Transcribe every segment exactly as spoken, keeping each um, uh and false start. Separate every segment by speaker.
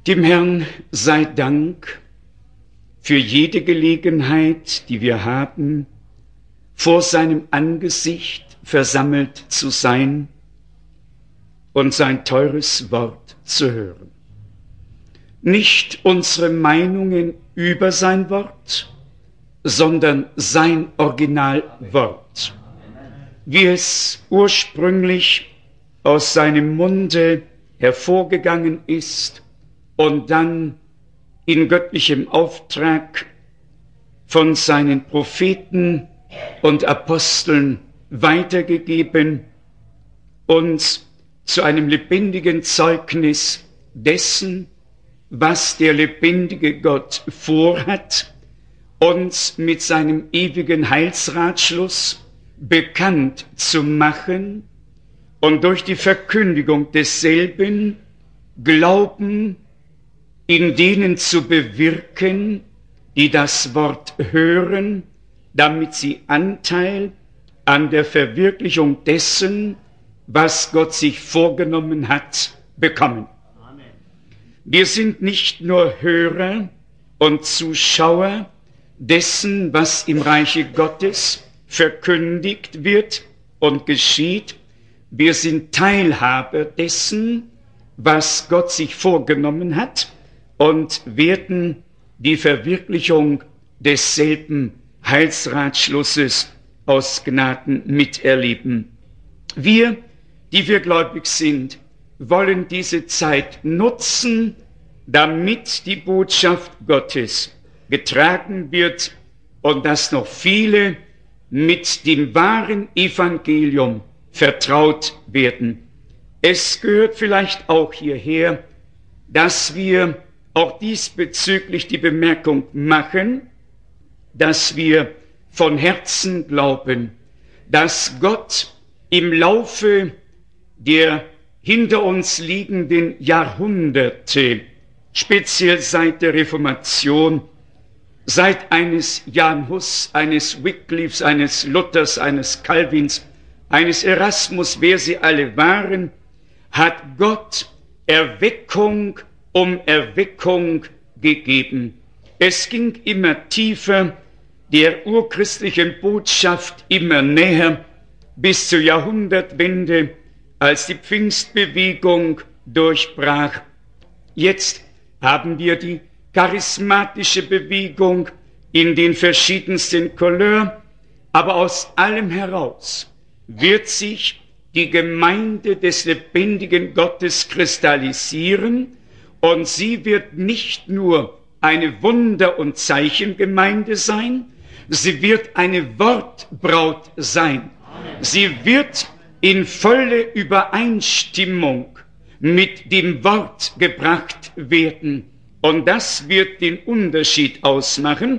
Speaker 1: Dem Herrn sei Dank für jede Gelegenheit, die wir haben, vor seinem Angesicht versammelt zu sein und sein teures Wort zu hören. Nicht unsere Meinungen über sein Wort, sondern sein Originalwort, wie es ursprünglich aus seinem Munde hervorgegangen ist und dann in göttlichem Auftrag von seinen Propheten und Aposteln weitergegeben, uns zu einem lebendigen Zeugnis dessen, was der lebendige Gott vorhat, uns mit seinem ewigen Heilsratschluss bekannt zu machen und durch die Verkündigung desselben Glauben in denen zu bewirken, die das Wort hören, damit sie Anteil an der Verwirklichung dessen, was Gott sich vorgenommen hat, bekommen. Amen. Wir sind nicht nur Hörer und Zuschauer dessen, was im Reiche Gottes verkündigt wird und geschieht. Wir sind Teilhaber dessen, was Gott sich vorgenommen hat, und werden die Verwirklichung desselben Heilsratschlusses aus Gnaden miterleben. Wir, die wir gläubig sind, wollen diese Zeit nutzen, damit die Botschaft Gottes getragen wird und dass noch viele mit dem wahren Evangelium vertraut werden. Es gehört vielleicht auch hierher, dass wir auch diesbezüglich die Bemerkung machen, dass wir von Herzen glauben, dass Gott im Laufe der hinter uns liegenden Jahrhunderte, speziell seit der Reformation, seit eines Jan Hus, eines Wyclifs, eines Luthers, eines Calvins, eines Erasmus, wer sie alle waren, hat Gott Erweckung um Erweckung gegeben. Es ging immer tiefer, der urchristlichen Botschaft immer näher, bis zur Jahrhundertwende, als die Pfingstbewegung durchbrach. Jetzt haben wir die charismatische Bewegung in den verschiedensten Couleurs, aber aus allem heraus wird sich die Gemeinde des lebendigen Gottes kristallisieren, und sie wird nicht nur eine Wunder- und Zeichengemeinde sein, sie wird eine Wortbraut sein. Sie wird in volle Übereinstimmung mit dem Wort gebracht werden. Und das wird den Unterschied ausmachen.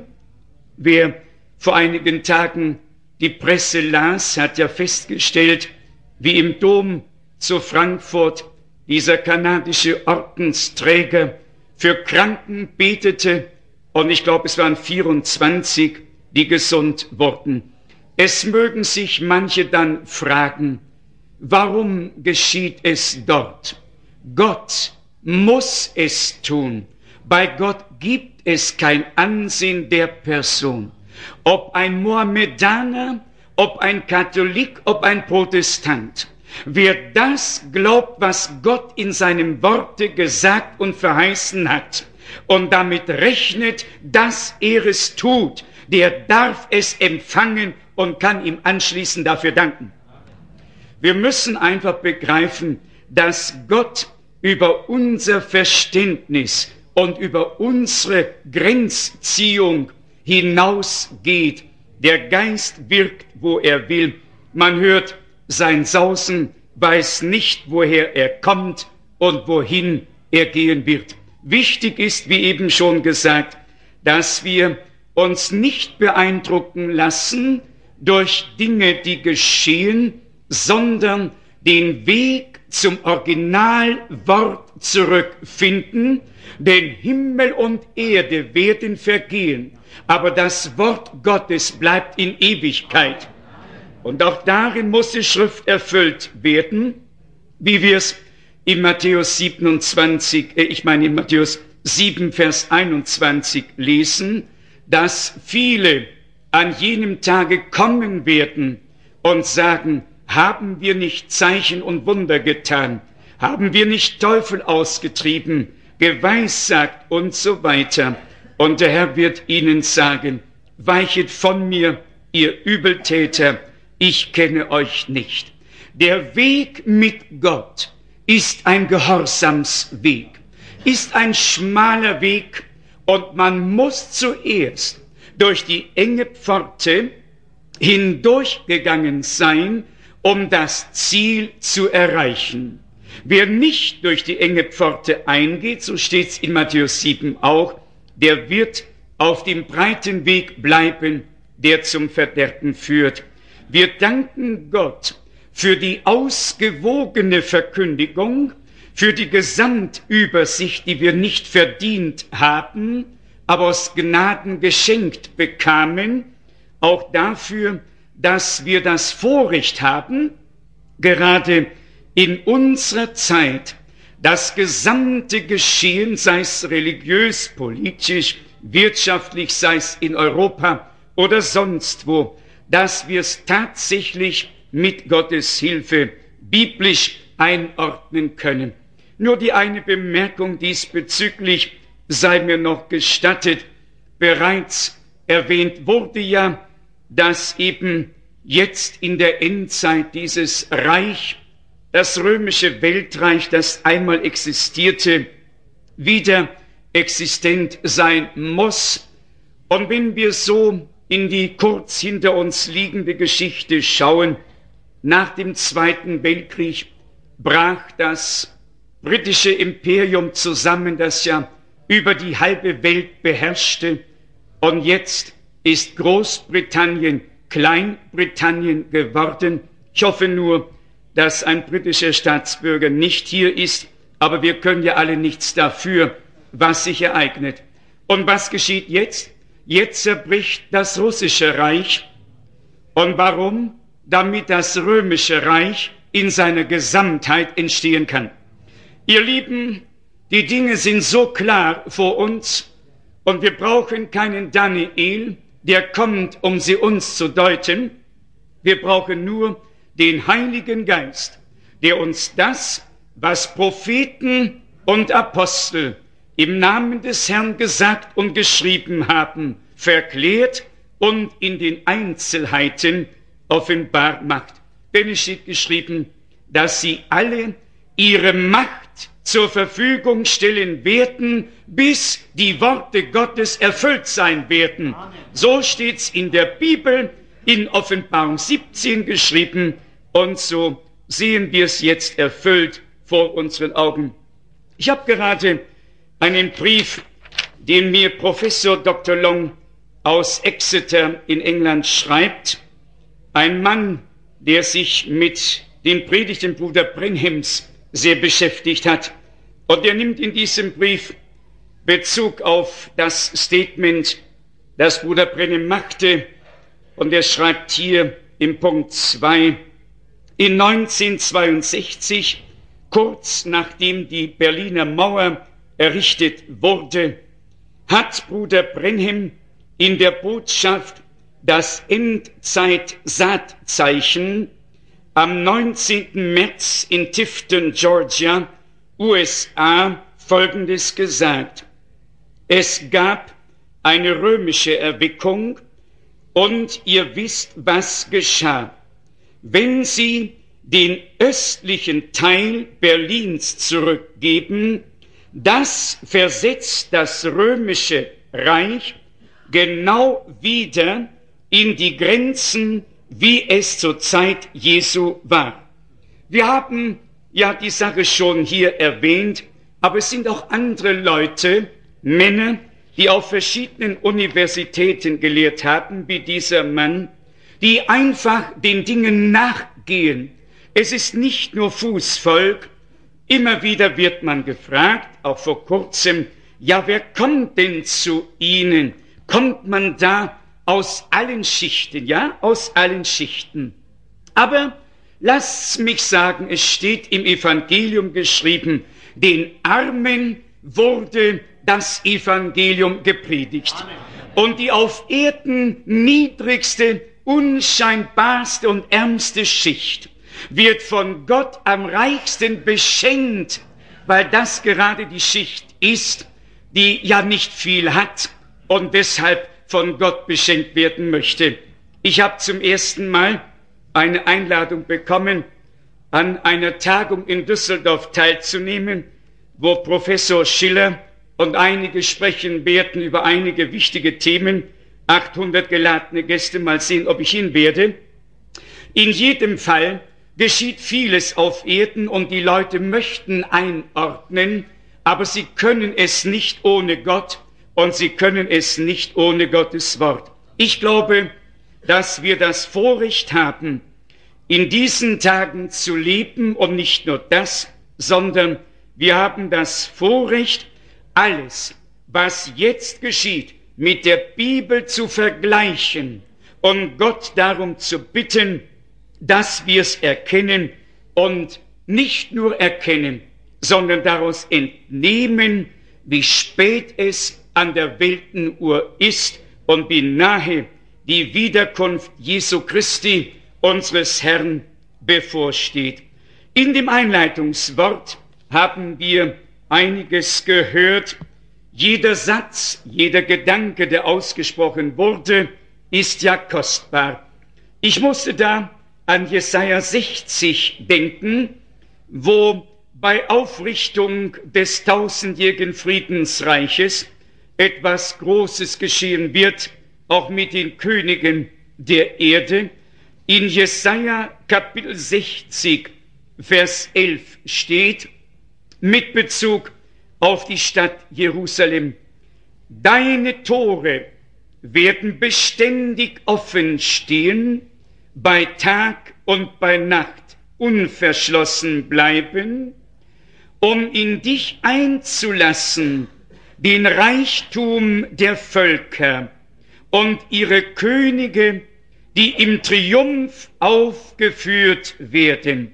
Speaker 1: Wer vor einigen Tagen die Presse las, hat ja festgestellt, wie im Dom zu Frankfurt dieser kanadische Ordensträger für Kranken betete, und ich glaube, es waren vierundzwanzig, die gesund wurden. Es mögen sich manche dann fragen, warum geschieht es dort? Gott muss es tun. Bei Gott gibt es kein Ansehen der Person. Ob ein Mohammedaner, ob ein Katholik, ob ein Protestant. Wer das glaubt, was Gott in seinem Worte gesagt und verheißen hat und damit rechnet, dass er es tut, der darf es empfangen und kann ihm anschließend dafür danken. Wir müssen einfach begreifen, dass Gott über unser Verständnis und über unsere Grenzziehung hinausgeht. Der Geist wirkt, wo er will. Man hört sein Sausen, weiß nicht, woher er kommt und wohin er gehen wird. Wichtig ist, wie eben schon gesagt, dass wir uns nicht beeindrucken lassen durch Dinge, die geschehen, sondern den Weg zum Originalwort zurückfinden, denn Himmel und Erde werden vergehen, aber das Wort Gottes bleibt in Ewigkeit. Und auch darin muss die Schrift erfüllt werden, wie wir es in Matthäus siebenundzwanzig, äh, ich meine in Matthäus sieben, Vers einundzwanzig lesen, dass viele an jenem Tage kommen werden und sagen, haben wir nicht Zeichen und Wunder getan? Haben wir nicht Teufel ausgetrieben, geweissagt und so weiter? Und der Herr wird ihnen sagen, weichet von mir, ihr Übeltäter, ich kenne euch nicht. Der Weg mit Gott ist ein Gehorsamsweg, ist ein schmaler Weg und man muss zuerst durch die enge Pforte hindurchgegangen sein, um das Ziel zu erreichen. Wer nicht durch die enge Pforte eingeht, so steht es in Matthäus sieben auch, der wird auf dem breiten Weg bleiben, der zum Verderben führt. Wir danken Gott für die ausgewogene Verkündigung, für die Gesamtübersicht, die wir nicht verdient haben, aber aus Gnaden geschenkt bekamen, auch dafür, dass wir das Vorrecht haben, gerade in unserer Zeit das gesamte Geschehen, sei es religiös, politisch, wirtschaftlich, sei es in Europa oder sonst wo, dass wir es tatsächlich mit Gottes Hilfe biblisch einordnen können. Nur die eine Bemerkung diesbezüglich sei mir noch gestattet. Bereits erwähnt wurde ja, dass eben jetzt in der Endzeit dieses Reich, das römische Weltreich, das einmal existierte, wieder existent sein muss. Und wenn wir so in die kurz hinter uns liegende Geschichte schauen, nach dem Zweiten Weltkrieg brach das britische Imperium zusammen, das ja über die halbe Welt beherrschte. Und jetzt ist Großbritannien Kleinbritannien geworden. Ich hoffe nur, dass ein britischer Staatsbürger nicht hier ist, aber wir können ja alle nichts dafür, was sich ereignet. Und was geschieht jetzt? Jetzt zerbricht das russische Reich. Und warum? Damit das römische Reich in seiner Gesamtheit entstehen kann. Ihr Lieben, die Dinge sind so klar vor uns und wir brauchen keinen Daniel, der kommt, um sie uns zu deuten. Wir brauchen nur den Heiligen Geist, der uns das, was Propheten und Apostel im Namen des Herrn gesagt und geschrieben haben, verklärt und in den Einzelheiten offenbar macht. Denn es steht geschrieben, dass sie alle ihre Macht zur Verfügung stellen werden, bis die Worte Gottes erfüllt sein werden. Amen. So steht's in der Bibel, in Offenbarung siebzehn geschrieben, und so sehen wir es jetzt erfüllt vor unseren Augen. Ich habe gerade einen Brief, den mir Professor Doktor Long aus Exeter in England schreibt, ein Mann, der sich mit den Predigten Bruder Brenhims sehr beschäftigt hat. Und er nimmt in diesem Brief Bezug auf das Statement, das Bruder Brenhim machte. Und er schreibt hier im Punkt zwei, in neunzehnhundertzweiundsechzig, kurz nachdem die Berliner Mauer errichtet wurde, hat Bruder Brenhim in der Botschaft das Endzeit-Saatzeichen am neunzehnten März in Tifton, Georgia, U S A, Folgendes gesagt. Es gab eine römische Erweckung und ihr wisst, was geschah. Wenn sie den östlichen Teil Berlins zurückgeben, das versetzt das römische Reich genau wieder in die Grenzen, wie es zur Zeit Jesu war. Wir haben ja die Sache schon hier erwähnt, aber es sind auch andere Leute, Männer, die auf verschiedenen Universitäten gelehrt haben, wie dieser Mann, die einfach den Dingen nachgehen. Es ist nicht nur Fußvolk. Immer wieder wird man gefragt, auch vor kurzem, ja, wer kommt denn zu Ihnen? Kommt man da aus allen Schichten, ja, aus allen Schichten? Aber Lasst mich sagen, es steht im Evangelium geschrieben, den Armen wurde das Evangelium gepredigt. Amen. Und die auf Erden niedrigste, unscheinbarste und ärmste Schicht wird von Gott am reichsten beschenkt, weil das gerade die Schicht ist, die ja nicht viel hat und deshalb von Gott beschenkt werden möchte. Ich habe zum ersten Mal eine Einladung bekommen, an einer Tagung in Düsseldorf teilzunehmen, wo Professor Schiller und einige sprechen werden über einige wichtige Themen. achthundert geladene Gäste, mal sehen, ob ich hin werde. In jedem Fall geschieht vieles auf Erden und die Leute möchten einordnen, aber sie können es nicht ohne Gott und sie können es nicht ohne Gottes Wort. Ich glaube, dass wir das Vorrecht haben, in diesen Tagen zu leben und nicht nur das, sondern wir haben das Vorrecht, alles, was jetzt geschieht, mit der Bibel zu vergleichen und Gott darum zu bitten, dass wir es erkennen und nicht nur erkennen, sondern daraus entnehmen, wie spät es an der Weltenuhr ist und wie nahe die Wiederkunft Jesu Christi, unseres Herrn, bevorsteht. In dem Einleitungswort haben wir einiges gehört. Jeder Satz, jeder Gedanke, der ausgesprochen wurde, ist ja kostbar. Ich musste da an Jesaja sechzig denken, wo bei Aufrichtung des tausendjährigen Friedensreiches etwas Großes geschehen wird, auch mit den Königen der Erde. In Jesaja Kapitel sechzig, Vers elf steht, mit Bezug auf die Stadt Jerusalem: Deine Tore werden beständig offen stehen, bei Tag und bei Nacht unverschlossen bleiben, um in dich einzulassen den Reichtum der Völker und ihre Könige, die im Triumph aufgeführt werden.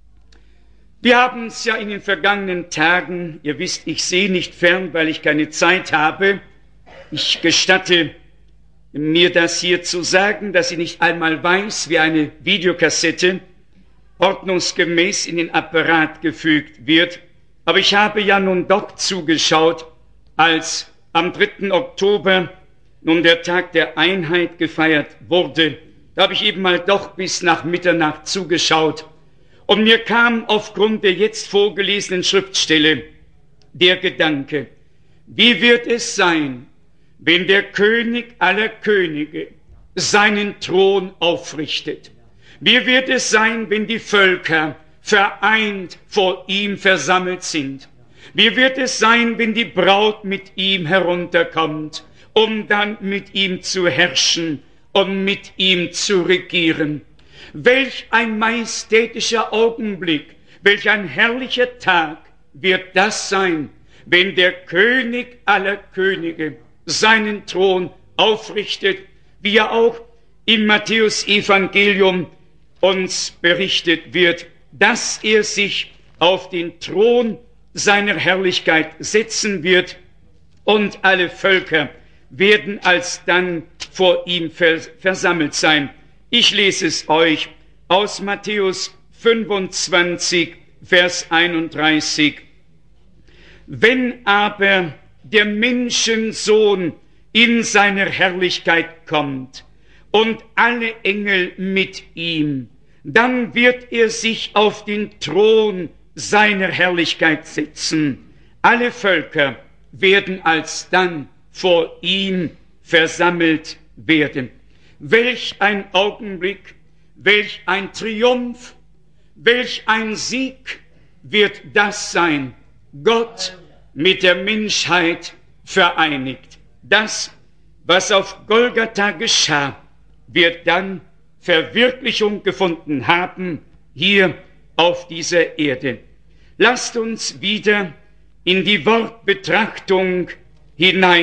Speaker 1: Wir haben es ja in den vergangenen Tagen, ihr wisst, ich sehe nicht fern, weil ich keine Zeit habe. Ich gestatte mir das hier zu sagen, dass ich nicht einmal weiß, wie eine Videokassette ordnungsgemäß in den Apparat gefügt wird. Aber ich habe ja nun doch zugeschaut, als am dritten Oktober nun der Tag der Einheit gefeiert wurde. Da habe ich eben mal doch bis nach Mitternacht zugeschaut. Und mir kam aufgrund der jetzt vorgelesenen Schriftstelle der Gedanke: Wie wird es sein, wenn der König aller Könige seinen Thron aufrichtet? Wie wird es sein, wenn die Völker vereint vor ihm versammelt sind? Wie wird es sein, wenn die Braut mit ihm herunterkommt, um dann mit ihm zu herrschen und mit ihm zu regieren? Welch ein majestätischer Augenblick, welch ein herrlicher Tag wird das sein, wenn der König aller Könige seinen Thron aufrichtet, wie er auch im Matthäus-Evangelium uns berichtet wird, dass er sich auf den Thron seiner Herrlichkeit setzen wird und alle Völker werden alsdann vor ihm versammelt sein. Ich lese es euch aus Matthäus fünfundzwanzig, Vers einunddreißig. Wenn aber der Menschensohn in seiner Herrlichkeit kommt und alle Engel mit ihm, dann wird er sich auf den Thron seiner Herrlichkeit setzen. Alle Völker werden alsdann vor ihm versammelt werden. Welch ein Augenblick, welch ein Triumph, welch ein Sieg wird das sein, Gott mit der Menschheit vereinigt. Das, was auf Golgatha geschah, wird dann Verwirklichung gefunden haben, hier auf dieser Erde. Lasst uns wieder in die Wortbetrachtung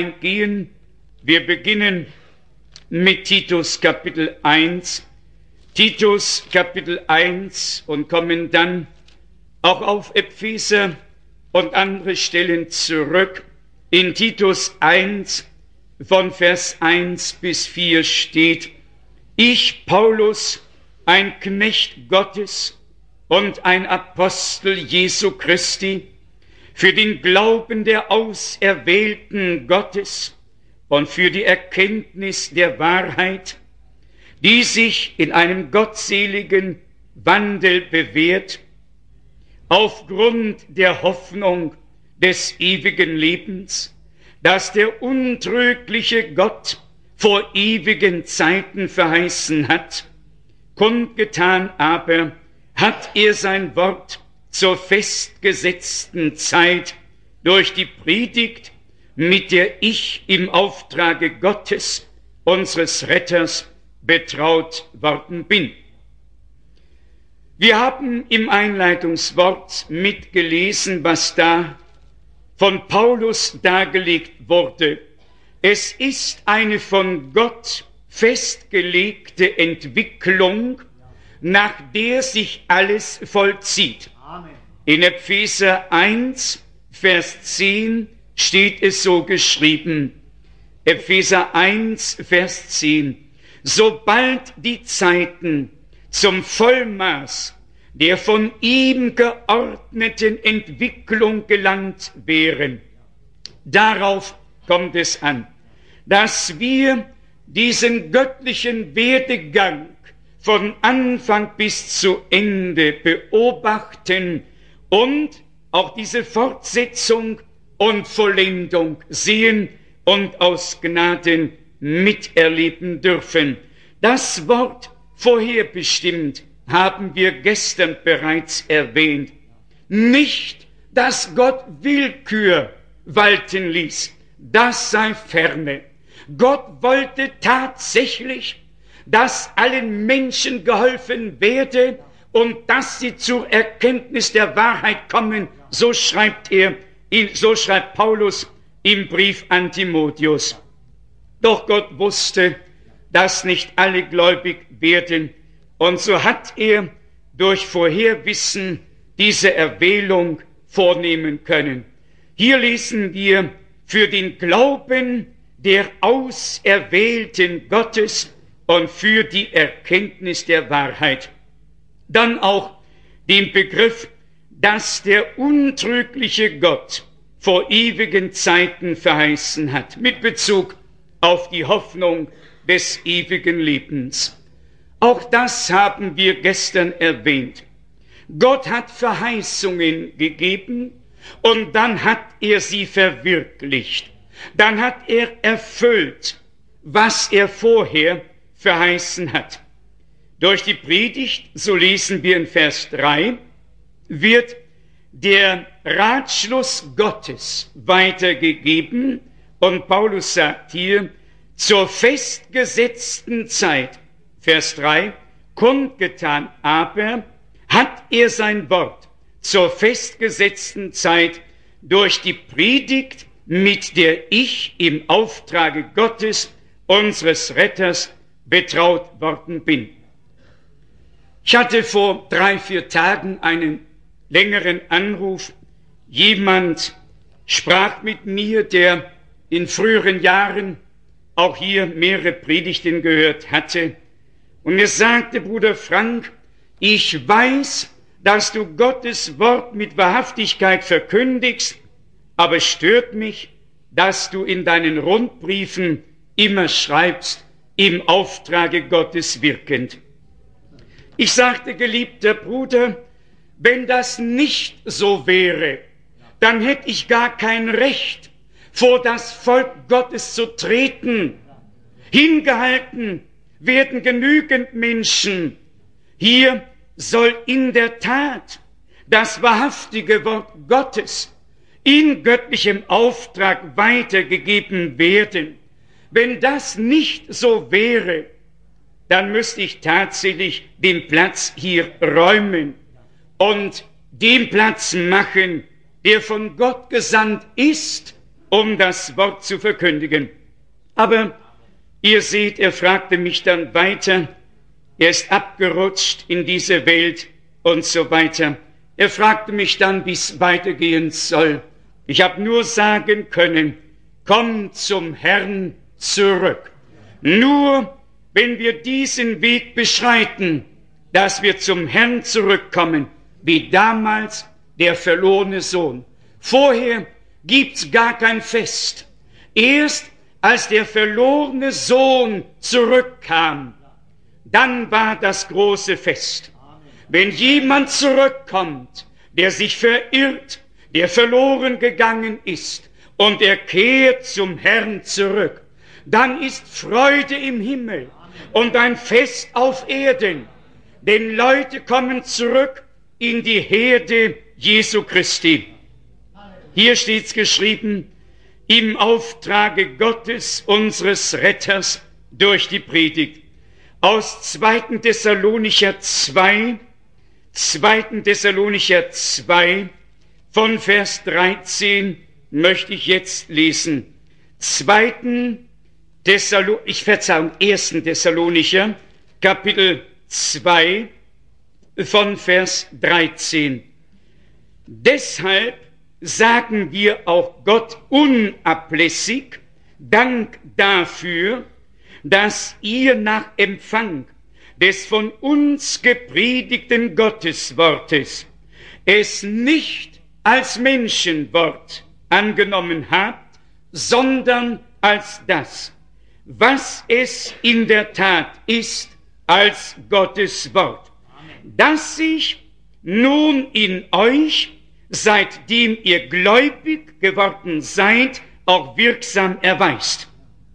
Speaker 1: hineingehen. Wir beginnen mit Titus Kapitel eins. Titus Kapitel eins und kommen dann auch auf Epheser und andere Stellen zurück. In Titus eins von Vers eins bis vier steht: Ich, Paulus, ein Knecht Gottes und ein Apostel Jesu Christi, für den Glauben der Auserwählten Gottes und für die Erkenntnis der Wahrheit, die sich in einem gottseligen Wandel bewährt, aufgrund der Hoffnung des ewigen Lebens, das der untrügliche Gott vor ewigen Zeiten verheißen hat. Kundgetan aber hat er sein Wort zur festgesetzten Zeit durch die Predigt, mit der ich im Auftrage Gottes, unseres Retters, betraut worden bin. Wir haben im Einleitungswort mitgelesen, was da von Paulus dargelegt wurde. Es ist eine von Gott festgelegte Entwicklung, nach der sich alles vollzieht. Amen. In Epheser eins, Vers zehn steht es so geschrieben. Epheser eins, Vers zehn. Sobald die Zeiten zum Vollmaß der von ihm geordneten Entwicklung gelangt wären, darauf kommt es an, dass wir diesen göttlichen Werdegang von Anfang bis zu Ende beobachten und auch diese Fortsetzung und Vollendung sehen und aus Gnaden miterleben dürfen. Das Wort vorherbestimmt haben wir gestern bereits erwähnt. Nicht, dass Gott Willkür walten ließ, das sei ferne. Gott wollte tatsächlich, dass allen Menschen geholfen werde und dass sie zur Erkenntnis der Wahrheit kommen. So schreibt er, so schreibt Paulus im Brief an Timotheus. Doch Gott wusste, dass nicht alle gläubig werden, und so hat er durch Vorherwissen diese Erwählung vornehmen können. Hier lesen wir: für den Glauben der Auserwählten Gottes und für die Erkenntnis der Wahrheit. Dann auch den Begriff, dass der untrügliche Gott vor ewigen Zeiten verheißen hat, mit Bezug auf die Hoffnung des ewigen Lebens. Auch das haben wir gestern erwähnt. Gott hat Verheißungen gegeben und dann hat er sie verwirklicht. Dann hat er erfüllt, was er vorher verheißen hat. Durch die Predigt, so lesen wir in Vers drei, wird der Ratschluss Gottes weitergegeben und Paulus sagt hier: zur festgesetzten Zeit, Vers drei, kundgetan aber hat er sein Wort zur festgesetzten Zeit durch die Predigt, mit der ich im Auftrage Gottes, unseres Retters, betraut worden bin. Ich hatte vor drei, vier Tagen einen längeren Anruf. Jemand sprach mit mir, der in früheren Jahren auch hier mehrere Predigten gehört hatte. Und er sagte: Bruder Frank, ich weiß, dass du Gottes Wort mit Wahrhaftigkeit verkündigst, aber es stört mich, dass du in deinen Rundbriefen immer schreibst, im Auftrage Gottes wirkend. Ich sagte: geliebter Bruder, wenn das nicht so wäre, dann hätte ich gar kein Recht, vor das Volk Gottes zu treten. Hingehalten werden genügend Menschen. Hier soll in der Tat das wahrhaftige Wort Gottes in göttlichem Auftrag weitergegeben werden. Wenn das nicht so wäre, dann müsste ich tatsächlich den Platz hier räumen und den Platz machen, der von Gott gesandt ist, um das Wort zu verkündigen. Aber ihr seht, er fragte mich dann weiter: er ist abgerutscht in diese Welt und so weiter. Er fragte mich dann, wie es weitergehen soll. Ich habe nur sagen können, komm zum Herrn zurück. Nur wenn wir diesen Weg beschreiten, dass wir zum Herrn zurückkommen, wie damals der verlorene Sohn. Vorher gibt's gar kein Fest. Erst als der verlorene Sohn zurückkam, dann war das große Fest. Wenn jemand zurückkommt, der sich verirrt, der verloren gegangen ist, und er kehrt zum Herrn zurück, dann ist Freude im Himmel und ein Fest auf Erden. Denn Leute kommen zurück in die Herde Jesu Christi. Hier steht's geschrieben, im Auftrage Gottes, unseres Retters, durch die Predigt. Aus zweiten Thessalonicher zwei, zweiten Thessalonicher zwei, von Vers dreizehn möchte ich jetzt lesen. zweiten Thessalonicher, ich Verzeihung, ersten Thessalonicher, Kapitel zwei, von Vers dreizehn. Deshalb sagen wir auch Gott unablässig Dank dafür, dass ihr nach Empfang des von uns gepredigten Gotteswortes es nicht als Menschenwort angenommen habt, sondern als das, was es in der Tat ist, als Gottes Wort, das sich nun in euch, seitdem ihr gläubig geworden seid, auch wirksam erweist.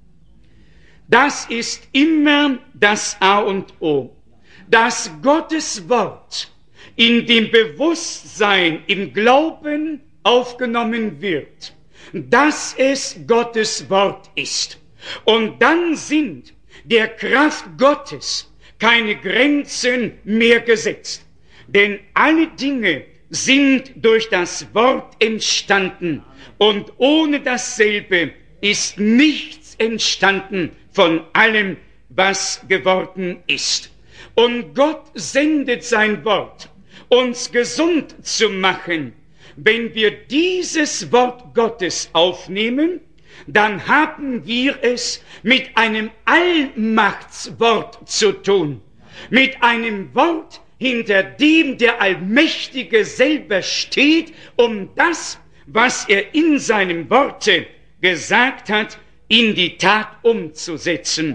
Speaker 1: Das ist immer das A und O, dass Gottes Wort in dem Bewusstsein, im Glauben aufgenommen wird, dass es Gottes Wort ist. Und dann sind der Kraft Gottes keine Grenzen mehr gesetzt. Denn alle Dinge sind durch das Wort entstanden und ohne dasselbe ist nichts entstanden von allem, was geworden ist. Und Gott sendet sein Wort, uns gesund zu machen. Wenn wir dieses Wort Gottes aufnehmen, dann haben wir es mit einem Allmachtswort zu tun, mit einem Wort, hinter dem der Allmächtige selber steht, um das, was er in seinem Worte gesagt hat, in die Tat umzusetzen.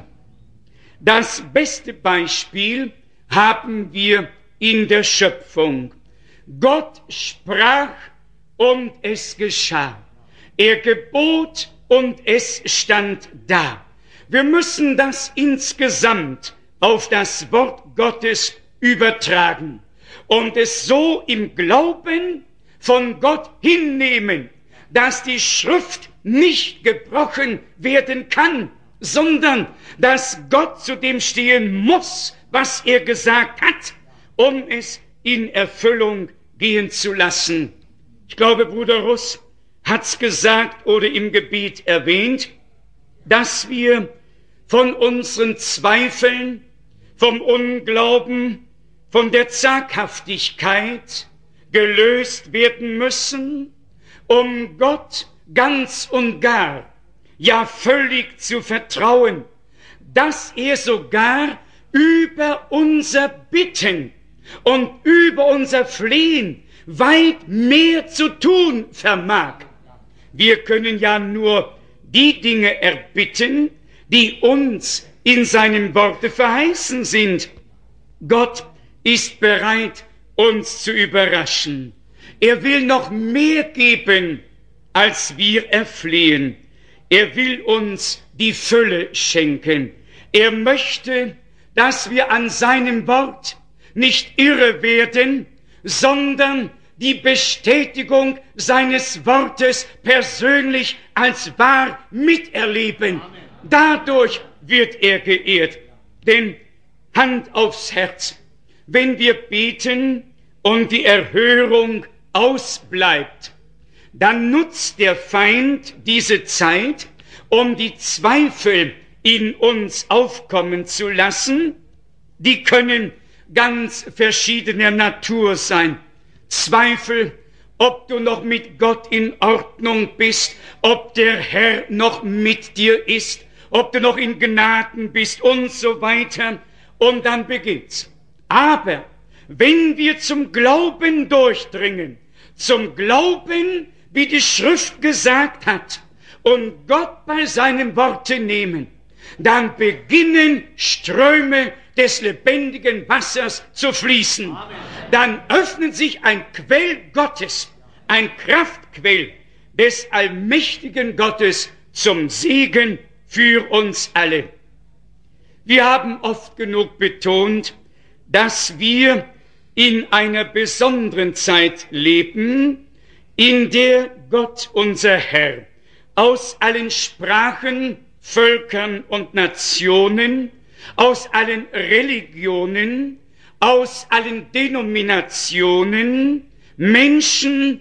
Speaker 1: Das beste Beispiel haben wir in der Schöpfung. Gott sprach und es geschah. Er gebot und es stand da. Wir müssen das insgesamt auf das Wort Gottes übertragen und es so im Glauben von Gott hinnehmen, dass die Schrift nicht gebrochen werden kann, sondern dass Gott zu dem stehen muss, was er gesagt hat, um es in Erfüllung gehen zu lassen. Ich glaube, Bruder Russ hat's gesagt oder im Gebet erwähnt, dass wir von unseren Zweifeln, vom Unglauben, von der Zaghaftigkeit gelöst werden müssen, um Gott ganz und gar, ja völlig zu vertrauen, dass er sogar über unser Bitten und über unser Flehen weit mehr zu tun vermag. Wir können ja nur die Dinge erbitten, die uns in seinem Worte verheißen sind. Gott ist bereit, uns zu überraschen. Er will noch mehr geben, als wir erflehen. Er will uns die Fülle schenken. Er möchte, dass wir an seinem Wort nicht irre werden, sondern die Bestätigung seines Wortes persönlich als wahr miterleben. Dadurch wird er geehrt. Denn Hand aufs Herz, wenn wir beten und die Erhörung ausbleibt, dann nutzt der Feind diese Zeit, um die Zweifel in uns aufkommen zu lassen Die können ganz verschiedener Natur sein. Zweifel, ob du noch mit Gott in Ordnung bist, ob der Herr noch mit dir ist, ob du noch in Gnaden bist und so weiter. Und dann beginnt's. Aber wenn wir zum Glauben durchdringen, zum Glauben, wie die Schrift gesagt hat, und Gott bei seinem Worte nehmen, dann beginnen Ströme des lebendigen Wassers zu fließen. Amen. Dann öffnet sich ein Quell Gottes, ein Kraftquell des allmächtigen Gottes zum Segen für uns alle. Wir haben oft genug betont, dass wir in einer besonderen Zeit leben, in der Gott, unser Herr, aus allen Sprachen, Völkern und Nationen, aus allen Religionen, aus allen Denominationen Menschen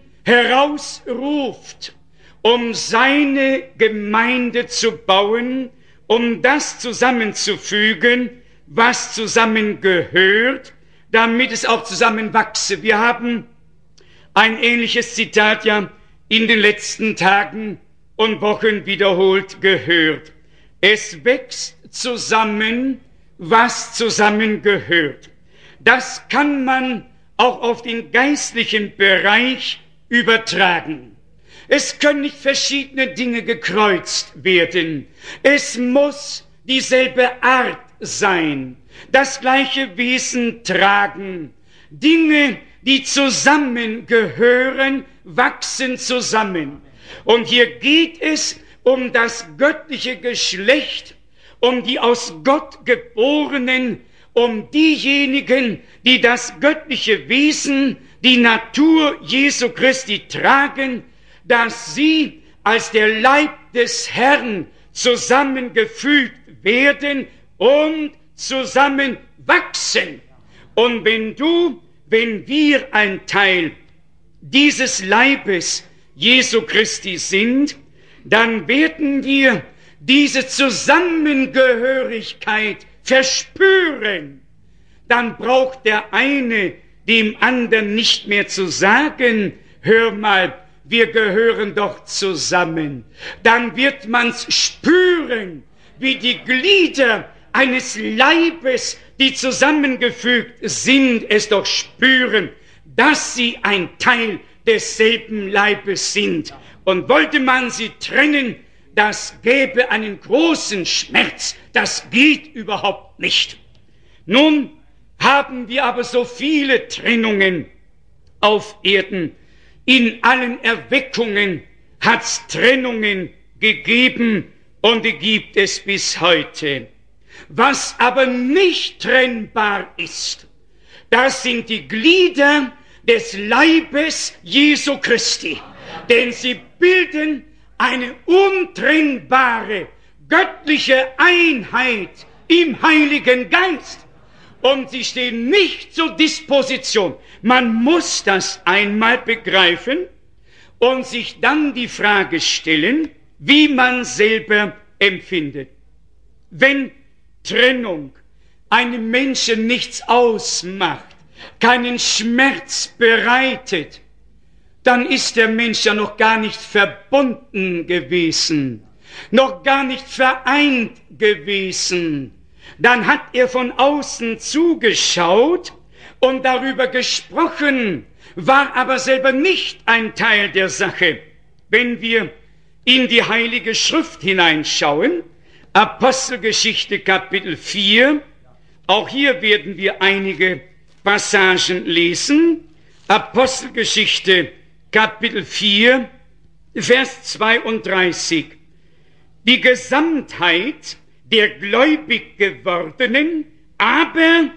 Speaker 1: herausruft, um seine Gemeinde zu bauen, um das zusammenzufügen, was zusammengehört, damit es auch zusammenwachse. Wir haben ein ähnliches Zitat ja in den letzten Tagen und Wochen wiederholt gehört. Es wächst zusammen, was zusammengehört. Das kann man auch auf den geistlichen Bereich übertragen. Es können nicht verschiedene Dinge gekreuzt werden. Es muss dieselbe Art sein, das gleiche Wesen tragen. Dinge, die zusammengehören, wachsen zusammen. Und hier geht es um das göttliche Geschlecht, um die aus Gott Geborenen, um diejenigen, die das göttliche Wesen, die Natur Jesu Christi tragen, dass sie als der Leib des Herrn zusammengefügt werden und zusammenwachsen. Und wenn du, wenn wir ein Teil dieses Leibes Jesu Christi sind, dann werden wir diese Zusammengehörigkeit verspüren. Dann braucht der eine dem anderen nicht mehr zu sagen, hör mal, wir gehören doch zusammen. Dann wird man's spüren, wie die Glieder eines Leibes, die zusammengefügt sind, es doch spüren, dass sie ein Teil desselben Leibes sind. Und wollte man sie trennen, das gäbe einen großen Schmerz. Das geht überhaupt nicht. Nun haben wir aber so viele Trennungen auf Erden. In allen Erweckungen hat's Trennungen gegeben und die gibt es bis heute. Was aber nicht trennbar ist, das sind die Glieder des Leibes Jesu Christi. Denn sie bilden eine untrennbare, göttliche Einheit im Heiligen Geist. Und sie stehen nicht zur Disposition. Man muss das einmal begreifen und sich dann die Frage stellen, wie man selber empfindet. Wenn Trennung einem Menschen nichts ausmacht, keinen Schmerz bereitet, dann ist der Mensch ja noch gar nicht verbunden gewesen, noch nicht nicht vereint gewesen. Dann hat er von außen zugeschaut und darüber gesprochen, war aber selber nicht ein Teil der Sache. Wenn wir in die Heilige Schrift hineinschauen, Apostelgeschichte Kapitel vier, auch hier werden wir einige Passagen lesen. Apostelgeschichte Kapitel vier, Vers zweiunddreißig. Die Gesamtheit der gläubig gewordenen aber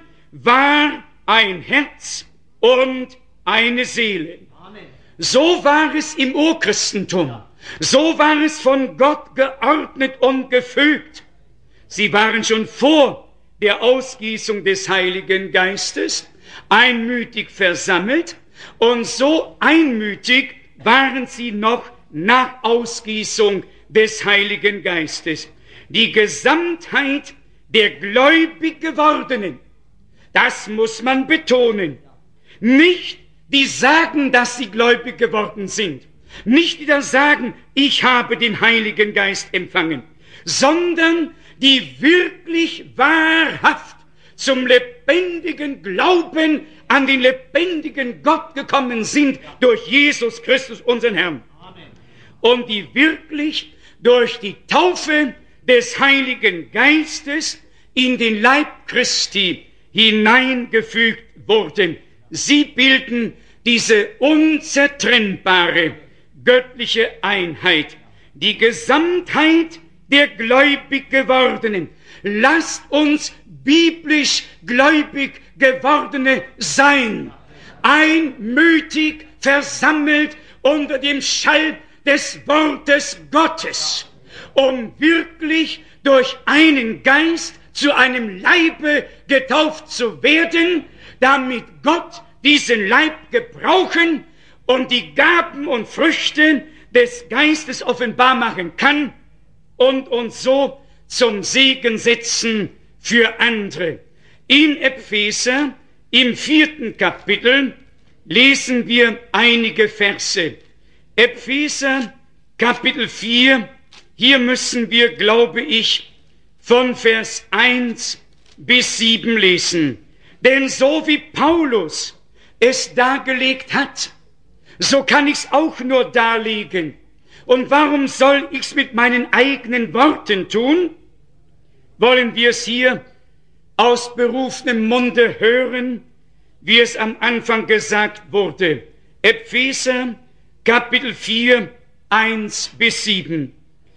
Speaker 1: war ein Herz und eine Seele. Amen. So war es im Urchristentum. So war es von Gott geordnet und gefügt. Sie waren schon vor der Ausgießung des Heiligen Geistes einmütig versammelt und so einmütig waren sie noch nach Ausgießung des Heiligen Geistes. Die Gesamtheit der gläubig gewordenen, Das muss man betonen. Nicht die sagen, dass sie gläubig geworden sind. Nicht die da sagen, ich habe den Heiligen Geist empfangen, sondern die wirklich wahrhaft zum lebendigen Glauben an den lebendigen Gott gekommen sind durch Jesus Christus, unseren Herrn. Amen. Und die wirklich durch die Taufe des Heiligen Geistes in den Leib Christi hineingefügt wurden. Sie bilden diese unzertrennbare göttliche Einheit, die Gesamtheit der gläubig gewordenen. Lasst uns biblisch gläubig gewordene sein, einmütig versammelt unter dem Schall des Wortes Gottes, um wirklich durch einen Geist zu einem Leibe getauft zu werden, damit Gott diesen Leib gebrauchen und die Gaben und Früchte des Geistes offenbar machen kann und uns so zum Segen setzen für andere. In Epheser, im vierten Kapitel, lesen wir einige Verse. Epheser, Kapitel vier, hier müssen wir, glaube ich, von Vers eins bis sieben lesen. Denn so wie Paulus es dargelegt hat, so kann ich es auch nur darlegen. Und warum soll ich es mit meinen eigenen Worten tun? Wollen wir es hier aus berufenem Munde hören, wie es am Anfang gesagt wurde. Epheser, Kapitel vier, eins bis sieben.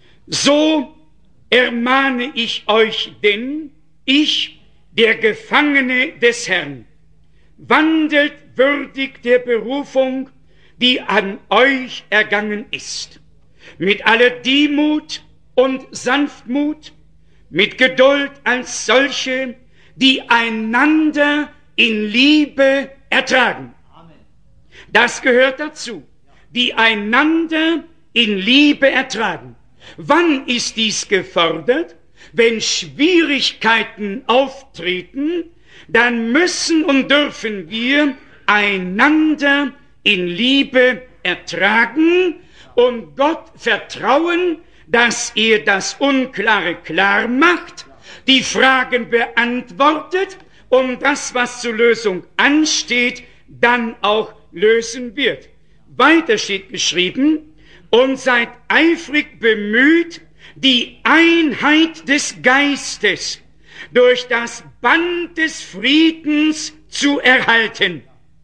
Speaker 1: So ermahne ich euch denn, ich, der Gefangene des Herrn, wandelt würdig der Berufung, die an euch ergangen ist, mit aller Demut und Sanftmut, mit Geduld als solche, die einander in Liebe ertragen. Amen. Das gehört dazu, die einander in Liebe ertragen. Wann ist dies gefordert? Wenn Schwierigkeiten auftreten, dann müssen und dürfen wir einander in Liebe ertragen und Gott vertrauen, dass er das Unklare klar macht, die Fragen beantwortet und das, was zur Lösung ansteht, dann auch lösen wird. Weiter steht geschrieben, und seid eifrig bemüht, die Einheit des Geistes durch das Band des Friedens zu erhalten.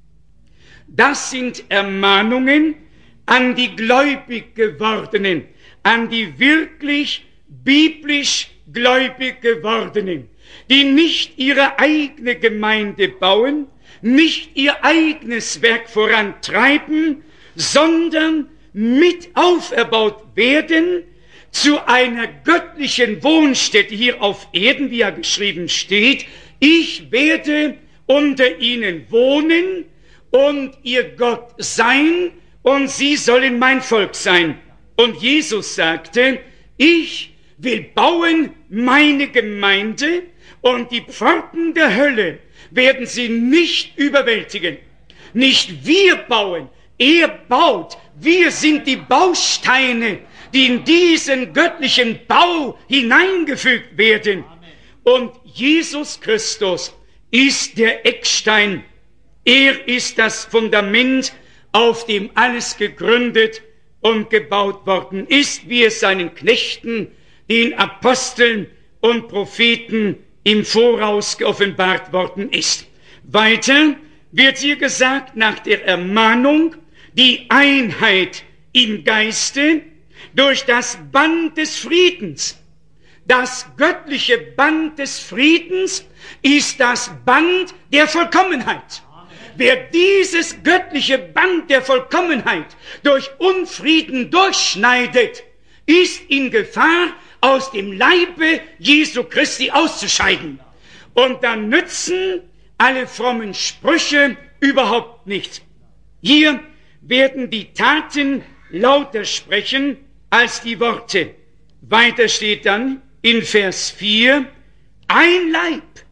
Speaker 1: Das sind Ermahnungen an die gläubig gewordenen, an die wirklich biblisch gläubig gewordenen, die nicht ihre eigene Gemeinde bauen, nicht ihr eigenes Werk vorantreiben, sondern mit auferbaut werden zu einer göttlichen Wohnstätte hier auf Erden, wie ja geschrieben steht. Ich werde unter ihnen wohnen und ihr Gott sein und sie sollen mein Volk sein. Und Jesus sagte, ich will bauen meine Gemeinde und die Pforten der Hölle werden sie nicht überwältigen. Nicht wir bauen, er baut. Wir sind die Bausteine, die in diesen göttlichen Bau hineingefügt werden. Und Jesus Christus ist der Eckstein. Er ist das Fundament, auf dem alles gegründet und gebaut worden ist, wie es seinen Knechten, den Aposteln und Propheten im Voraus geoffenbart worden ist. Weiter wird hier gesagt, nach der Ermahnung, die Einheit im Geiste durch das Band des Friedens. Das göttliche Band des Friedens ist das Band der Vollkommenheit. Wer dieses göttliche Band der Vollkommenheit durch Unfrieden durchschneidet, ist in Gefahr, aus dem Leibe Jesu Christi auszuscheiden. Und dann nützen alle frommen Sprüche überhaupt nichts. Hier werden die Taten lauter sprechen als die Worte. Weiter steht dann in Vers vier, ein Leib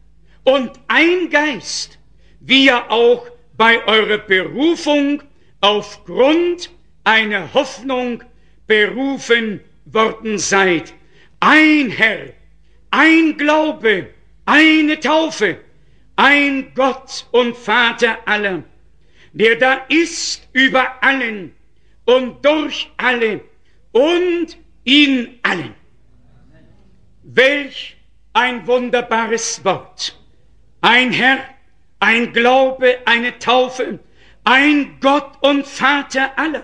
Speaker 1: und ein Geist, wie ihr auch bei eurer Berufung aufgrund einer Hoffnung berufen worden seid. Ein Herr, ein Glaube, eine Taufe, ein Gott und Vater aller, der da ist über allen und durch alle und in allen. Welch ein wunderbares Wort. Ein Herr, ein Glaube, eine Taufe, ein Gott und Vater aller.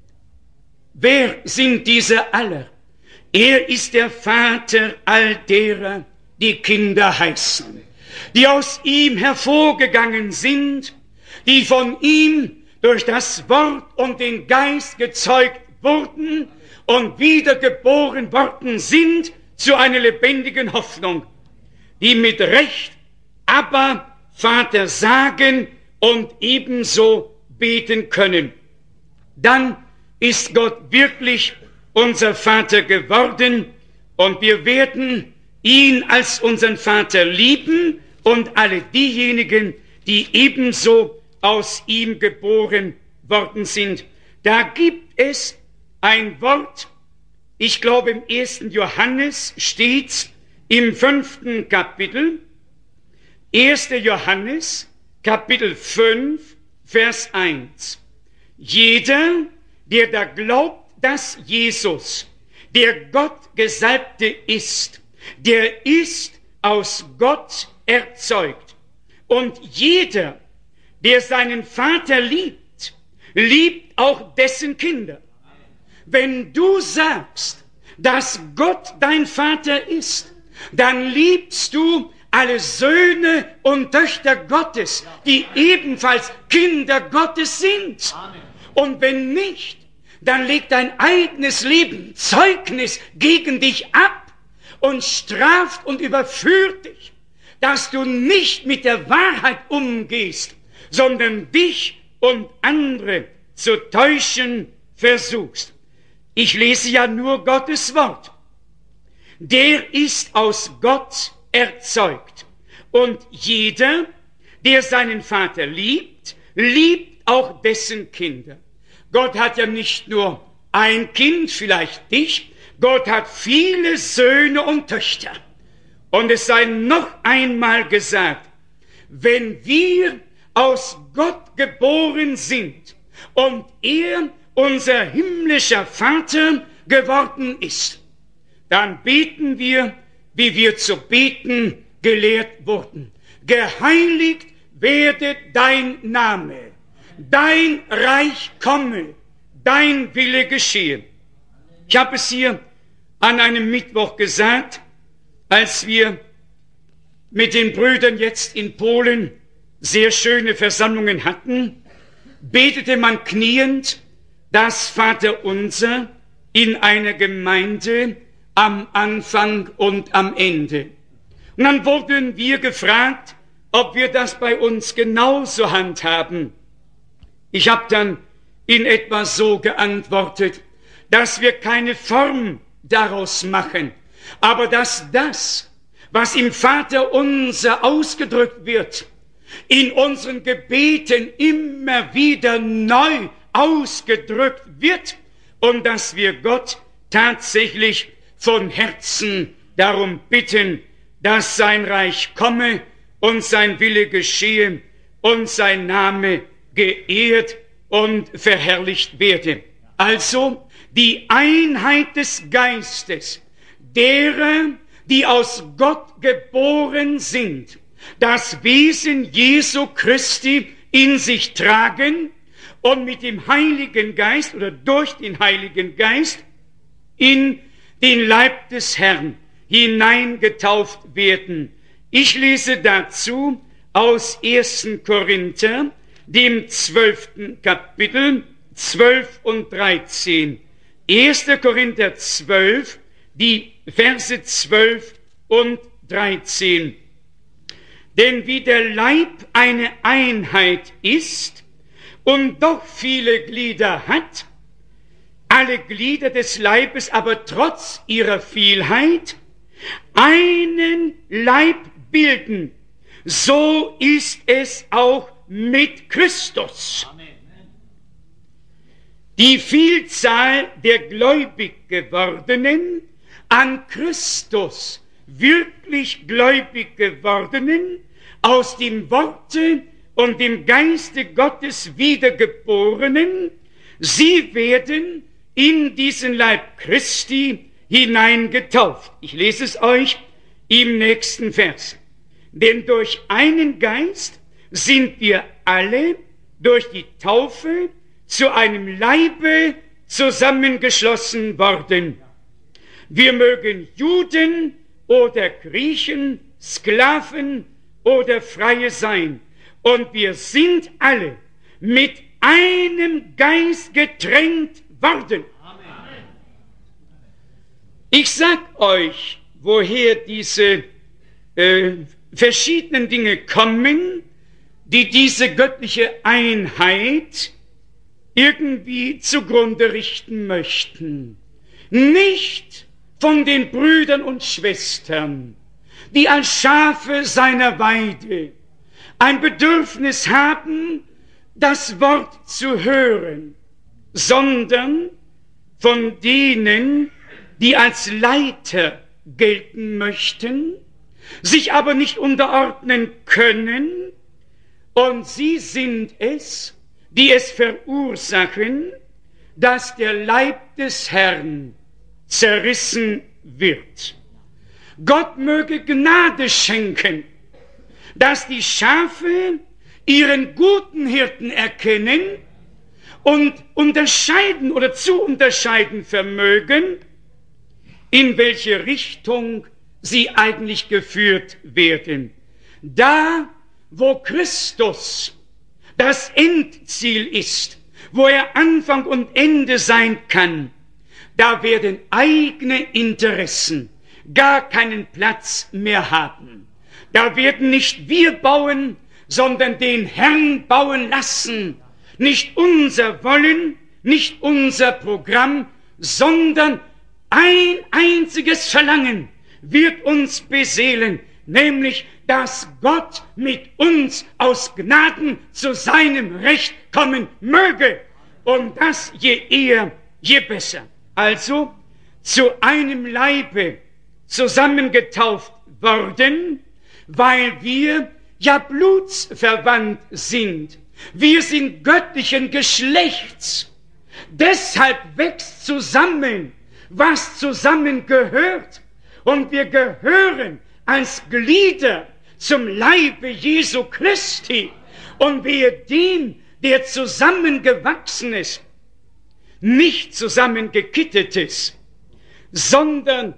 Speaker 1: Wer sind diese aller? Er ist der Vater all derer, die Kinder heißen, die aus ihm hervorgegangen sind, die von ihm durch das Wort und den Geist gezeugt wurden und wiedergeboren worden sind zu einer lebendigen Hoffnung, die mit Recht Abba, Vater sagen und ebenso beten können. Dann ist Gott wirklich unser Vater geworden und wir werden ihn als unseren Vater lieben und alle diejenigen, die ebenso aus ihm geboren worden sind. Da gibt es ein Wort, ich glaube im ersten Johannes steht's im fünften Kapitel, erster Johannes, Kapitel fünf, Vers eins. Jeder, der da glaubt, dass Jesus, der Gott Gesalbte ist, der ist aus Gott erzeugt. Und jeder, der seinen Vater liebt, liebt auch dessen Kinder. Wenn du sagst, dass Gott dein Vater ist, dann liebst du alle Söhne und Töchter Gottes, die ebenfalls Kinder Gottes sind. Und wenn nicht, dann leg dein eigenes Leben Zeugnis gegen dich ab und straft und überführt dich, dass du nicht mit der Wahrheit umgehst, sondern dich und andere zu täuschen versuchst. Ich lese ja nur Gottes Wort. Der ist aus Gott erzeugt. Und jeder, der seinen Vater liebt, liebt auch dessen Kinder. Gott hat ja nicht nur ein Kind, vielleicht dich, Gott hat viele Söhne und Töchter. Und es sei noch einmal gesagt, wenn wir aus Gott geboren sind und er unser himmlischer Vater geworden ist, dann beten wir, wie wir zu beten gelehrt wurden. Geheiligt werde dein Name, dein Reich komme, dein Wille geschehe. Ich habe es hier an einem Mittwoch gesagt, als wir mit den Brüdern jetzt in Polen sehr schöne Versammlungen hatten, betete man kniend das Vaterunser in einer Gemeinde am Anfang und am Ende. Und dann wurden wir gefragt, ob wir das bei uns genauso handhaben. Ich habe dann in etwa so geantwortet, dass wir keine Form daraus machen, aber dass das, was im Vaterunser ausgedrückt wird, in unseren Gebeten immer wieder neu ausgedrückt wird und dass wir Gott tatsächlich von Herzen darum bitten, dass sein Reich komme und sein Wille geschehe und sein Name geehrt und verherrlicht werde. Also die Einheit des Geistes, derer, die aus Gott geboren sind, das Wesen Jesu Christi in sich tragen und mit dem Heiligen Geist oder durch den Heiligen Geist in den Leib des Herrn hineingetauft werden. Ich lese dazu aus ersten Korinther, dem zwölften Kapitel, zwölf und dreizehn. erster Korinther zwölf, die Verse zwölf und dreizehn. Denn wie der Leib eine Einheit ist und doch viele Glieder hat, alle Glieder des Leibes aber trotz ihrer Vielheit einen Leib bilden, so ist es auch mit Christus. Die Vielzahl der gläubig gewordenen, an Christus wirklich gläubig gewordenen, aus dem Worte und dem Geiste Gottes wiedergeborenen, sie werden in diesen Leib Christi hineingetauft. Ich lese es euch im nächsten Vers. Denn durch einen Geist sind wir alle durch die Taufe zu einem Leibe zusammengeschlossen worden. Wir mögen Juden oder Griechen, Sklaven oder Freie sein. Und wir sind alle mit einem Geist getränkt worden. Amen. Ich sag euch, woher diese äh, verschiedenen Dinge kommen, die diese göttliche Einheit irgendwie zugrunde richten möchten. Nicht von den Brüdern und Schwestern, die als Schafe seiner Weide ein Bedürfnis haben, das Wort zu hören, sondern von denen, die als Leiter gelten möchten, sich aber nicht unterordnen können, und sie sind es, die es verursachen, dass der Leib des Herrn zerrissen wird. Gott möge Gnade schenken, dass die Schafe ihren guten Hirten erkennen und unterscheiden oder zu unterscheiden vermögen, in welche Richtung sie eigentlich geführt werden. Da, wo Christus das Endziel ist, wo er Anfang und Ende sein kann, da werden eigene Interessen gar keinen Platz mehr haben. Da werden nicht wir bauen, sondern den Herrn bauen lassen. Nicht unser Wollen, nicht unser Programm, sondern ein einziges Verlangen wird uns beseelen, nämlich, dass Gott mit uns aus Gnaden zu seinem Recht kommen möge. Und das je eher, je besser. Also zu einem Leibe zusammengetauft worden, weil wir ja blutsverwandt sind. Wir sind göttlichen Geschlechts. Deshalb wächst zusammen, was zusammengehört. Und wir gehören als Glieder zum Leibe Jesu Christi. Und wehe dem, der zusammengewachsen ist, nicht zusammengekittetes, sondern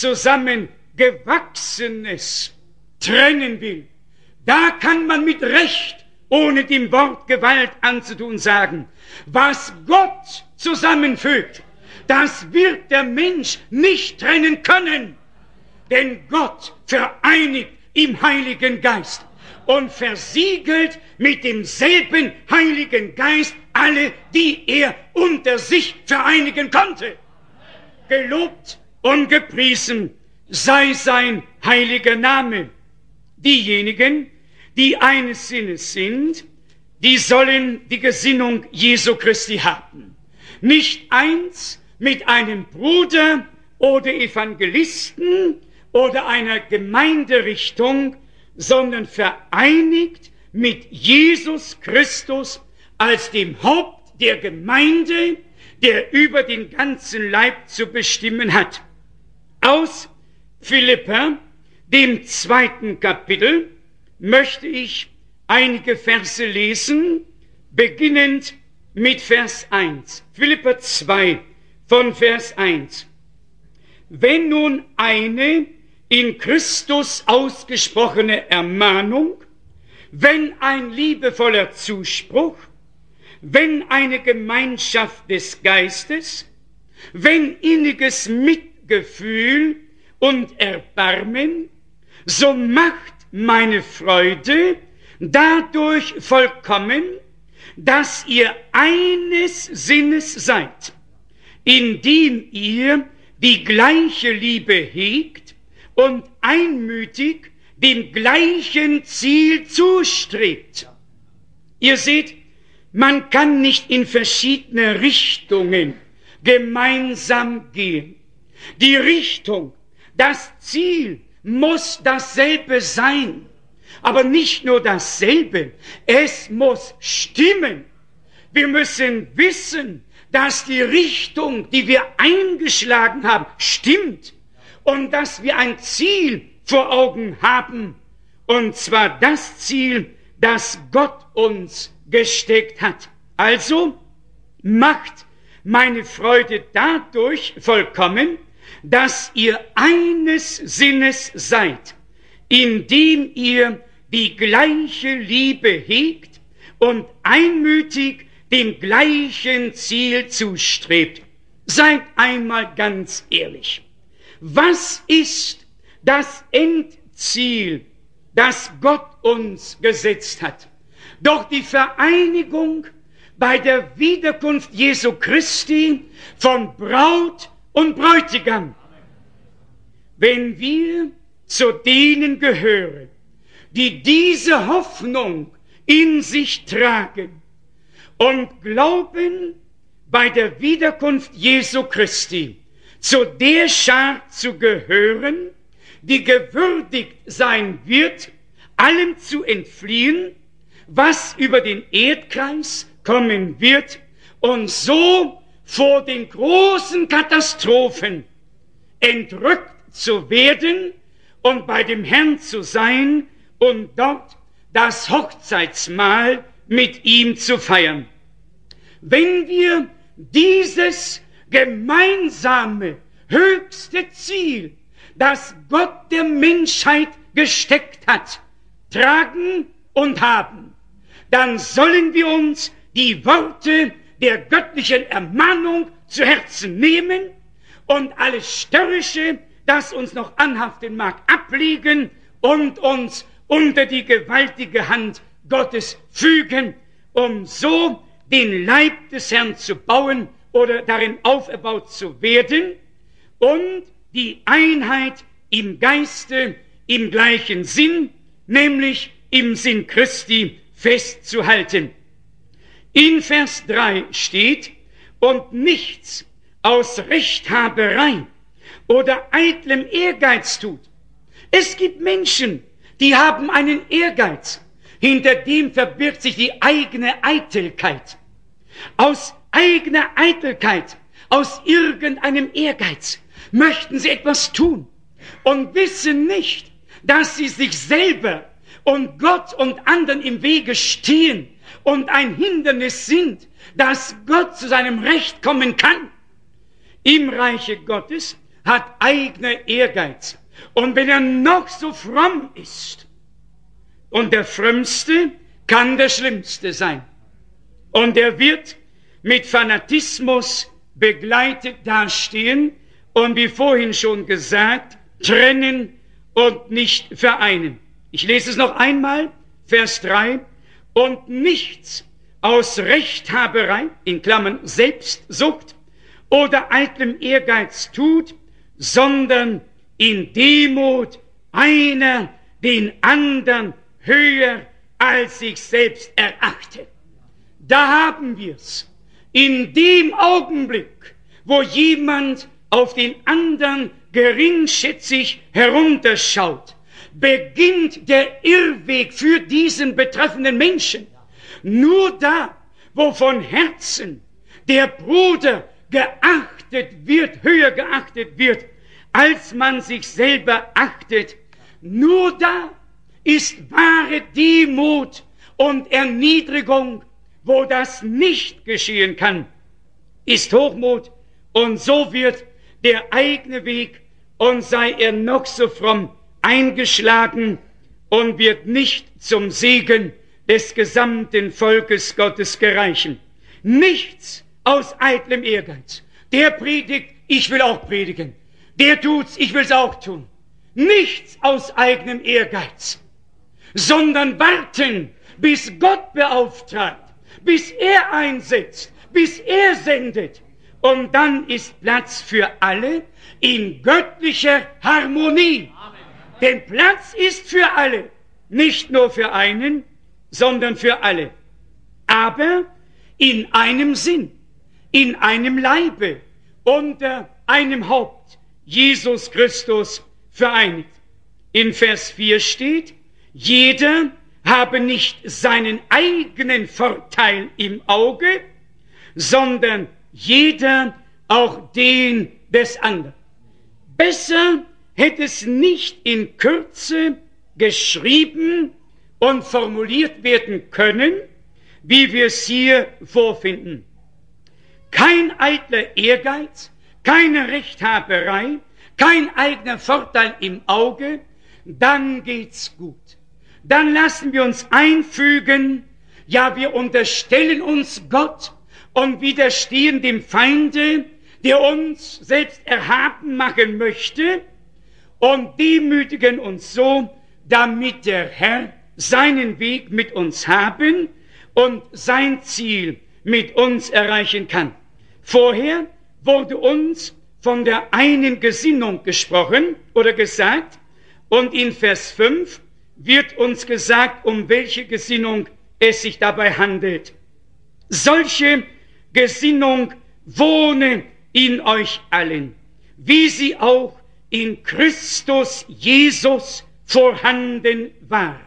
Speaker 1: zusammengewachsenes trennen will. Da kann man mit Recht, ohne dem Wort Gewalt anzutun, sagen, was Gott zusammenfügt, das wird der Mensch nicht trennen können. Denn Gott vereinigt im Heiligen Geist und versiegelt mit demselben Heiligen Geist alle, die er unter sich vereinigen konnte. Gelobt und gepriesen sei sein heiliger Name. Diejenigen, die eines Sinnes sind, die sollen die Gesinnung Jesu Christi haben. Nicht eins mit einem Bruder oder Evangelisten oder einer Gemeinderichtung, sondern vereinigt mit Jesus Christus als dem Haupt der Gemeinde, der über den ganzen Leib zu bestimmen hat. Aus Philipper, dem zweiten Kapitel, möchte ich einige Verse lesen, beginnend mit Vers eins. Philipper zwei von Vers eins. Wenn nun eine in Christus ausgesprochene Ermahnung, wenn ein liebevoller Zuspruch, wenn eine Gemeinschaft des Geistes, wenn inniges Mitgefühl und Erbarmen, so macht meine Freude dadurch vollkommen, dass ihr eines Sinnes seid, indem ihr die gleiche Liebe hegt und einmütig dem gleichen Ziel zustrebt. Ihr seht, man kann nicht in verschiedene Richtungen gemeinsam gehen. Die Richtung, das Ziel muss dasselbe sein. Aber nicht nur dasselbe, es muss stimmen. Wir müssen wissen, dass die Richtung, die wir eingeschlagen haben, stimmt und dass wir ein Ziel vor Augen haben, und zwar das Ziel, das Gott uns gesteckt hat. Also macht meine Freude dadurch vollkommen, dass ihr eines Sinnes seid, indem ihr die gleiche Liebe hegt und einmütig dem gleichen Ziel zustrebt. Seid einmal ganz ehrlich. Was ist das Endziel, das Gott uns gesetzt hat? Doch die Vereinigung bei der Wiederkunft Jesu Christi von Braut und Bräutigam. Wenn wir zu denen gehören, die diese Hoffnung in sich tragen und glauben, bei der Wiederkunft Jesu Christi zu der Schar zu gehören, die gewürdigt sein wird, allem zu entfliehen, was über den Erdkreis kommen wird, und so vor den großen Katastrophen entrückt zu werden und bei dem Herrn zu sein und dort das Hochzeitsmahl mit ihm zu feiern. Wenn wir dieses gemeinsame höchste Ziel, das Gott der Menschheit gesteckt hat, tragen und haben, dann sollen wir uns die Worte der göttlichen Ermahnung zu Herzen nehmen und alles Störrische, das uns noch anhaften mag, ablegen und uns unter die gewaltige Hand Gottes fügen, um so den Leib des Herrn zu bauen oder darin auferbaut zu werden und die Einheit im Geiste, im gleichen Sinn, nämlich im Sinn Christi, festzuhalten. In Vers drei steht: und nichts aus Rechthaberei oder eitlem Ehrgeiz tut. Es gibt Menschen, die haben einen Ehrgeiz, hinter dem verbirgt sich die eigene Eitelkeit. Aus eigener Eitelkeit, aus irgendeinem Ehrgeiz möchten sie etwas tun und wissen nicht, dass sie sich selber und Gott und anderen im Wege stehen und ein Hindernis sind, dass Gott zu seinem Recht kommen kann. Im Reiche Gottes hat eigener Ehrgeiz. Und wenn er noch so fromm ist, und der Frömmste kann der Schlimmste sein, und er wird mit Fanatismus begleitet dastehen und wie vorhin schon gesagt, trennen und nicht vereinen. Ich lese es noch einmal, Vers drei: und nichts aus Rechthaberei, in Klammern Selbstsucht, oder eitlem Ehrgeiz tut, sondern in Demut einer den anderen höher als sich selbst erachtet. Da haben wir's. In dem Augenblick, wo jemand auf den anderen geringschätzig herunterschaut, beginnt der Irrweg für diesen betreffenden Menschen. Nur da, wo von Herzen der Bruder geachtet wird, höher geachtet wird, als man sich selber achtet, nur da ist wahre Demut und Erniedrigung. Wo das nicht geschehen kann, ist Hochmut, und so wird der eigene Weg, und sei er noch so fromm, eingeschlagen und wird nicht zum Segen des gesamten Volkes Gottes gereichen. Nichts aus eitlem Ehrgeiz. Der predigt, ich will auch predigen. Der tut's, ich will's auch tun. Nichts aus eigenem Ehrgeiz, sondern warten, bis Gott beauftragt, bis er einsetzt, bis er sendet. Und dann ist Platz für alle in göttlicher Harmonie. Denn Platz ist für alle, nicht nur für einen, sondern für alle. Aber in einem Sinn, in einem Leibe, unter einem Haupt, Jesus Christus, vereinigt. In Vers vier steht, jeder habe nicht seinen eigenen Vorteil im Auge, sondern jeder auch den des anderen. Besser hätte es nicht in Kürze geschrieben und formuliert werden können, wie wir es hier vorfinden. Kein eitler Ehrgeiz, keine Rechthaberei, kein eigener Vorteil im Auge, dann geht's gut. Dann lassen wir uns einfügen, ja, wir unterstellen uns Gott und widerstehen dem Feinde, der uns selbst erhaben machen möchte, und demütigen uns so, damit der Herr seinen Weg mit uns haben und sein Ziel mit uns erreichen kann. Vorher wurde uns von der einen Gesinnung gesprochen oder gesagt, und in Vers fünf wird uns gesagt, um welche Gesinnung es sich dabei handelt. Solche Gesinnung wohne in euch allen, wie sie auch in Christus Jesus vorhanden war.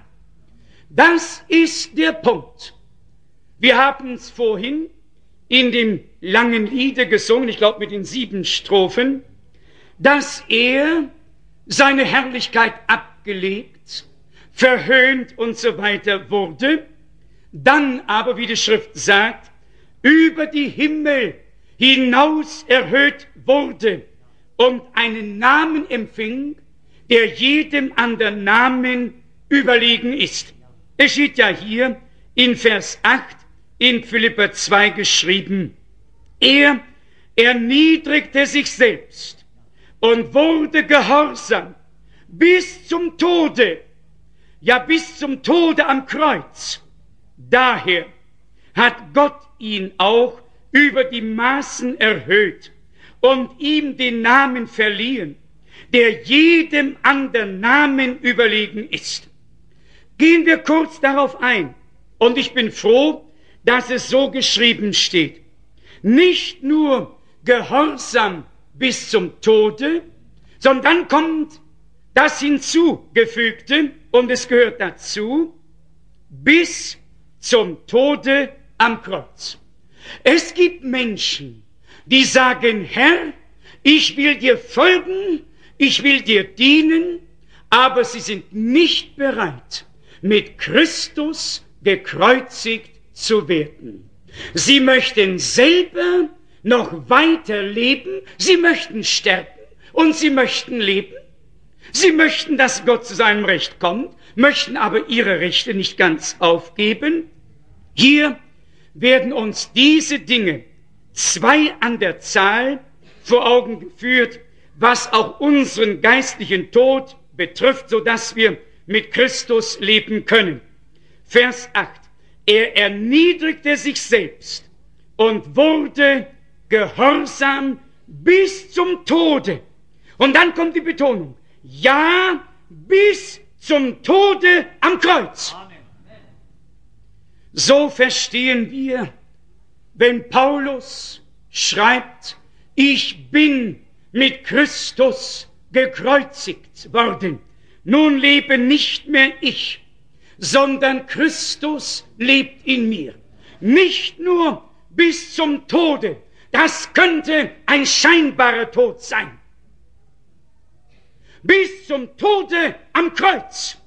Speaker 1: Das ist der Punkt. Wir haben es vorhin in dem langen Liede gesungen, ich glaube mit den sieben Strophen, dass er seine Herrlichkeit abgelegt, verhöhnt und so weiter wurde, dann aber, wie die Schrift sagt, über die Himmel hinaus erhöht wurde und einen Namen empfing, der jedem anderen Namen überlegen ist. Es steht ja hier in Vers acht in Philipper zwei geschrieben, er erniedrigte sich selbst und wurde gehorsam bis zum Tode, ja bis zum Tode am Kreuz. Daher hat Gott ihn auch über die Maßen erhöht und ihm den Namen verliehen, der jedem anderen Namen überlegen ist. Gehen wir kurz darauf ein, und ich bin froh, dass es so geschrieben steht. Nicht nur Gehorsam bis zum Tode, sondern dann kommt das Hinzugefügte, und es gehört dazu, bis zum Tode am Kreuz. Es gibt Menschen, die sagen, Herr, ich will dir folgen, ich will dir dienen, aber sie sind nicht bereit, mit Christus gekreuzigt zu werden. Sie möchten selber noch weiter leben, sie möchten sterben und sie möchten leben. Sie möchten, dass Gott zu seinem Recht kommt, möchten aber ihre Rechte nicht ganz aufgeben. Hier werden uns diese Dinge, zwei an der Zahl, vor Augen geführt, was auch unseren geistlichen Tod betrifft, sodass wir mit Christus leben können. Vers acht. Er erniedrigte sich selbst und wurde gehorsam bis zum Tode. Und dann kommt die Betonung. Ja, bis zum Tode am Kreuz. So verstehen wir, wenn Paulus schreibt, ich bin mit Christus gekreuzigt worden. Nun lebe nicht mehr ich, sondern Christus lebt in mir. Nicht nur bis zum Tode, das könnte ein scheinbarer Tod sein. Bis zum Tode am Kreuz.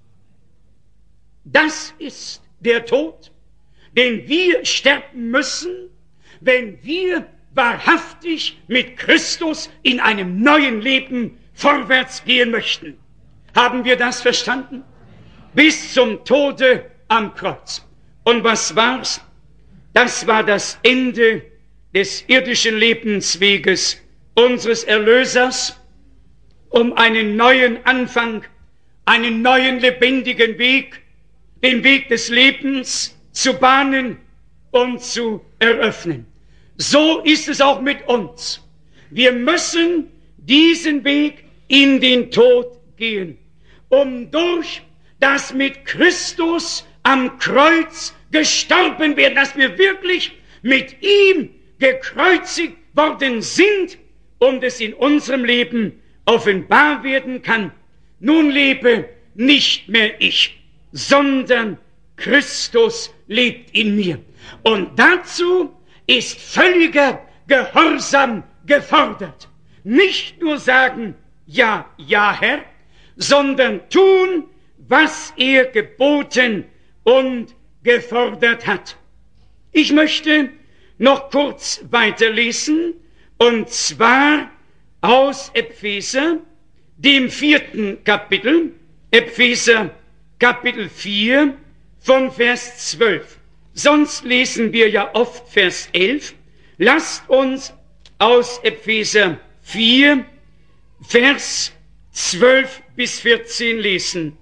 Speaker 1: Das ist der Tod, den wir sterben müssen, wenn wir wahrhaftig mit Christus in einem neuen Leben vorwärts gehen möchten. Haben wir das verstanden? Bis zum Tode am Kreuz. Und was war's? Das war das Ende des irdischen Lebensweges unseres Erlösers, um einen neuen Anfang, einen neuen lebendigen Weg, den Weg des Lebens zu bahnen und zu eröffnen. So ist es auch mit uns. Wir müssen diesen Weg in den Tod gehen. um durch das mit Christus am Kreuz gestorben werden, dass wir wirklich mit ihm gekreuzigt worden sind und es in unserem Leben offenbar werden kann. Nun lebe nicht mehr ich, sondern Christus lebt in mir. Und dazu ist völliger Gehorsam gefordert. Nicht nur sagen, ja, ja, Herr, sondern tun, was er geboten und gefordert hat. Ich möchte noch kurz weiterlesen, und zwar aus Epheser, dem vierten Kapitel, Epheser Kapitel vier, von Vers zwölf. Sonst lesen wir ja oft Vers elf. Lasst uns aus Epheser vier, Vers zwölf bis vierzehn lesen.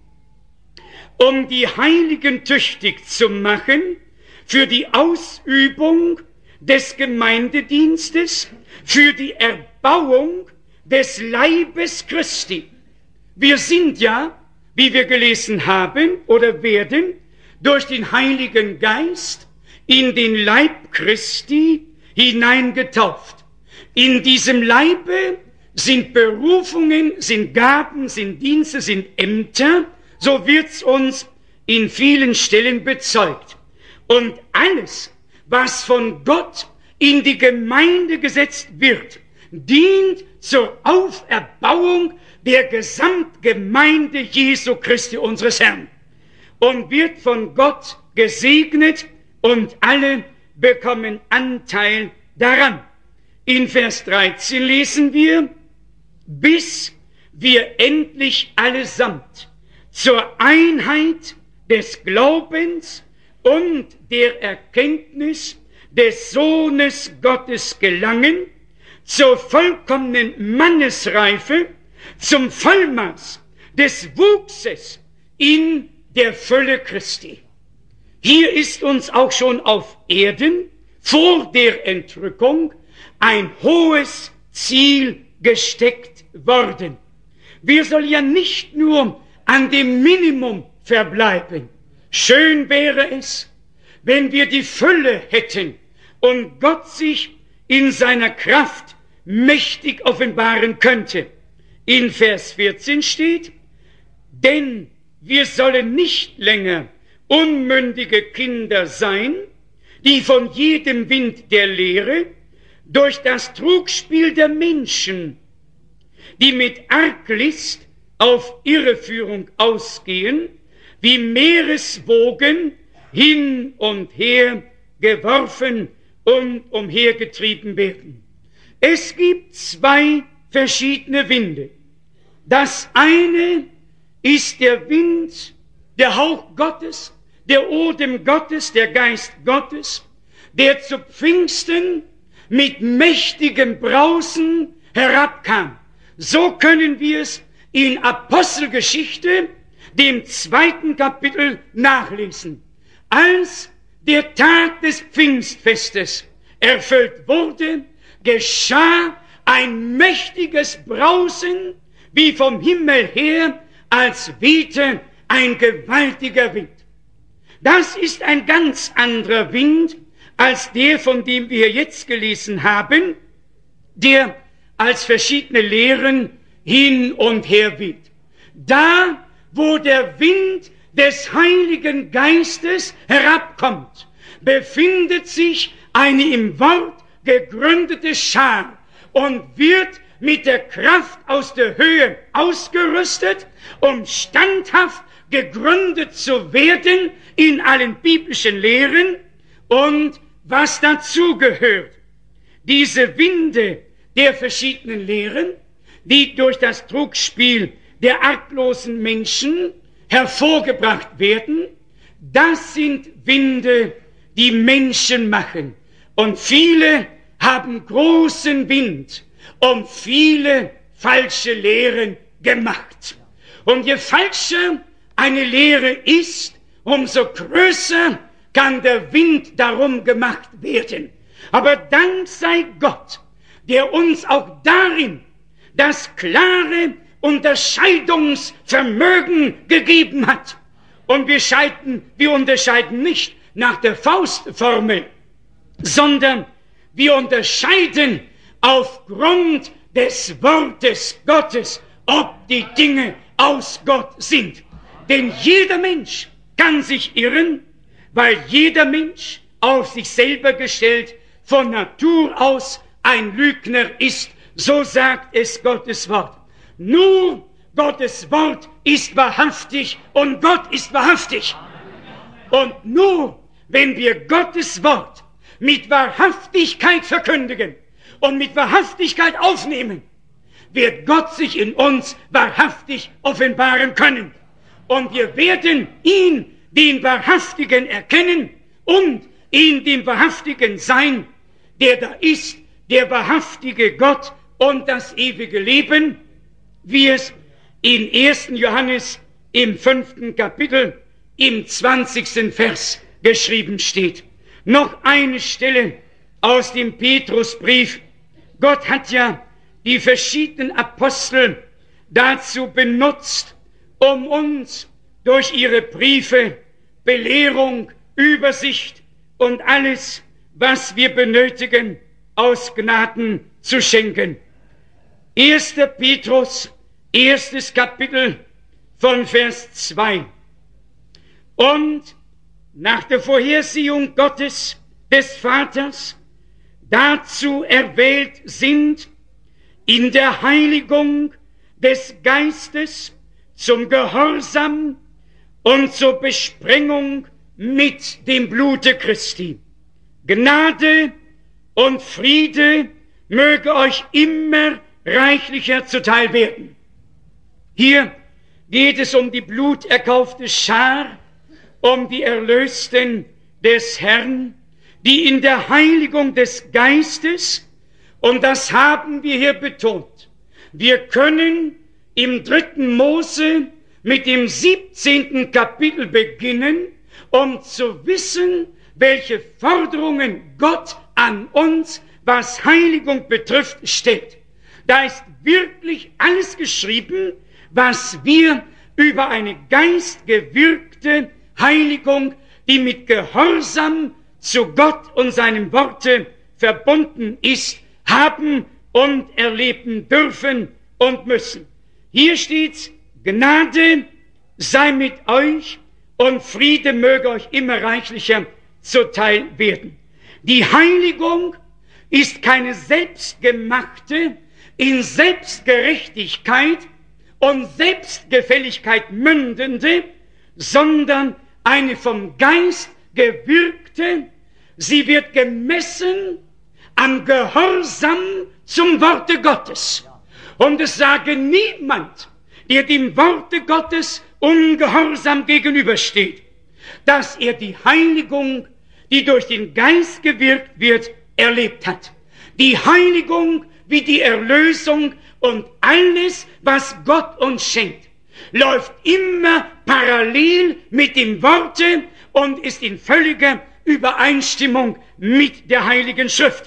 Speaker 1: Um die Heiligen tüchtig zu machen für die Ausübung des Gemeindedienstes, für die Erbauung des Leibes Christi. Wir sind ja, wie wir gelesen haben oder werden, durch den Heiligen Geist in den Leib Christi hineingetauft. In diesem Leibe sind Berufungen, sind Gaben, sind Dienste, sind Ämter, so wird's uns in vielen Stellen bezeugt. Und alles, was von Gott in die Gemeinde gesetzt wird, dient zur Auferbauung der Gesamtgemeinde Jesu Christi, unseres Herrn, und wird von Gott gesegnet, und alle bekommen Anteil daran. In Vers dreizehn lesen wir, bis wir endlich allesamt zur Einheit des Glaubens und der Erkenntnis des Sohnes Gottes gelangen, zur vollkommenen Mannesreife, zum Vollmaß des Wuchses in der Fülle Christi. Hier ist uns auch schon auf Erden vor der Entrückung ein hohes Ziel gesteckt worden. Wir sollen ja nicht nur an dem Minimum verbleiben. Schön wäre es, wenn wir die Fülle hätten und Gott sich in seiner Kraft mächtig offenbaren könnte. In Vers vierzehn steht, denn wir sollen nicht länger unmündige Kinder sein, die von jedem Wind der Lehre durch das Trugspiel der Menschen, die mit Arglist auf Irreführung ausgehen, wie Meereswogen hin und her geworfen und umhergetrieben werden. Es gibt zwei verschiedene Winde. Das eine ist der Wind, der Hauch Gottes, der Odem Gottes, der Geist Gottes, der zu Pfingsten mit mächtigem Brausen herabkam. So können wir es in Apostelgeschichte, dem zweiten Kapitel, nachlesen. Als der Tag des Pfingstfestes erfüllt wurde, geschah ein mächtiges Brausen, wie vom Himmel her, als wehte ein gewaltiger Wind. Das ist ein ganz anderer Wind als der, von dem wir jetzt gelesen haben, der als verschiedene Lehren hin und her weht. Da, wo der Wind des Heiligen Geistes herabkommt, befindet sich eine im Wort gegründete Schar und wird mit der Kraft aus der Höhe ausgerüstet, um standhaft gegründet zu werden in allen biblischen Lehren und was dazugehört. Diese Winde der verschiedenen Lehren, die durch das Trugspiel der arglosen Menschen hervorgebracht werden, das sind Winde, die Menschen machen. Und viele haben großen Wind um viele falsche Lehren gemacht. Und je falscher eine Lehre ist, umso größer kann der Wind darum gemacht werden. Aber Dank sei Gott, der uns auch darin das klare Unterscheidungsvermögen gegeben hat. Und wir, scheiden, wir unterscheiden nicht nach der Faustformel, sondern wir unterscheiden aufgrund des Wortes Gottes, ob die Dinge aus Gott sind. Denn jeder Mensch kann sich irren, weil jeder Mensch auf sich selber gestellt von Natur aus ein Lügner ist. So sagt es Gottes Wort. Nur Gottes Wort ist wahrhaftig und Gott ist wahrhaftig. Und nur wenn wir Gottes Wort mit Wahrhaftigkeit verkündigen und mit Wahrhaftigkeit aufnehmen, wird Gott sich in uns wahrhaftig offenbaren können. Und wir werden ihn, den Wahrhaftigen, erkennen und in dem Wahrhaftigen sein, der da ist, der wahrhaftige Gott und das ewige Leben, wie es in ersten Johannes im fünften Kapitel im zwanzigsten Vers geschrieben steht. Noch eine Stelle aus dem Petrusbrief. Gott hat ja die verschiedenen Apostel dazu benutzt, um uns durch ihre Briefe Belehrung, Übersicht und alles, was wir benötigen, aus Gnaden zu schenken. erster Petrus, erstes Kapitel von Vers zwei. Und nach der Vorhersehung Gottes, des Vaters, dazu erwählt sind, in der Heiligung des Geistes zum Gehorsam und zur Besprengung mit dem Blute Christi. Gnade und Friede möge euch immer reichlicher zuteil werden. Hier geht es um die bluterkaufte Schar, um die Erlösten des Herrn, die in der Heiligung des Geistes, und das haben wir hier betont, wir können im dritten Mose mit dem siebzehnten Kapitel beginnen, um zu wissen, welche Forderungen Gott an uns, was Heiligung betrifft, stellt. Da ist wirklich alles geschrieben, was wir über eine geistgewirkte Heiligung, die mit Gehorsam zu Gott und seinem Worte verbunden ist, haben und erleben dürfen und müssen. Hier steht's: Gnade sei mit euch und Friede möge euch immer reichlicher zuteil werden. Die Heiligung ist keine selbstgemachte, in Selbstgerechtigkeit und Selbstgefälligkeit mündende, sondern eine vom Geist gewirkte. Sie wird gemessen am Gehorsam zum Worte Gottes. Und es sage niemand, der dem Worte Gottes ungehorsam gegenübersteht, dass er die Heiligung, die durch den Geist gewirkt wird, erlebt hat. Die Heiligung wie die Erlösung und alles, was Gott uns schenkt, läuft immer parallel mit dem Worte und ist in völliger Übereinstimmung mit der Heiligen Schrift.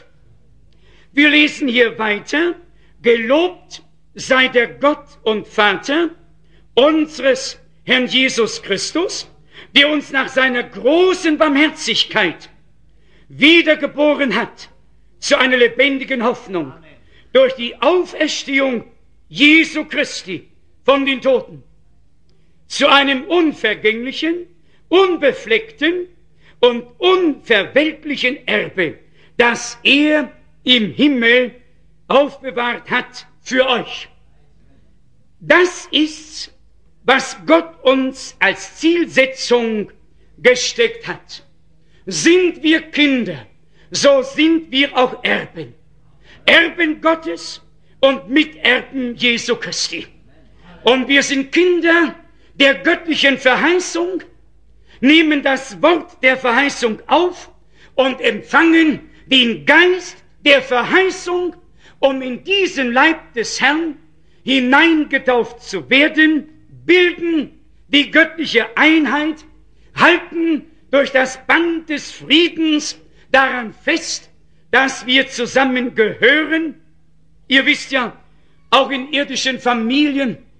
Speaker 1: Wir lesen hier weiter: Gelobt sei der Gott und Vater unseres Herrn Jesus Christus, der uns nach seiner großen Barmherzigkeit wiedergeboren hat zu einer lebendigen Hoffnung durch die Auferstehung Jesu Christi von den Toten, zu einem unvergänglichen, unbefleckten und unverwelklichen Erbe, das er im Himmel aufbewahrt hat für euch. Das ist, was Gott uns als Zielsetzung gesteckt hat. Sind wir Kinder, so sind wir auch Erben. Erben Gottes und Miterben Jesu Christi. Und wir sind Kinder der göttlichen Verheißung, nehmen das Wort der Verheißung auf und empfangen den Geist der Verheißung, um in diesen Leib des Herrn hineingetauft zu werden, bilden die göttliche Einheit, halten durch das Band des Friedens daran fest, dass wir zusammengehören. Ihr wisst ja, auch in irdischen Familien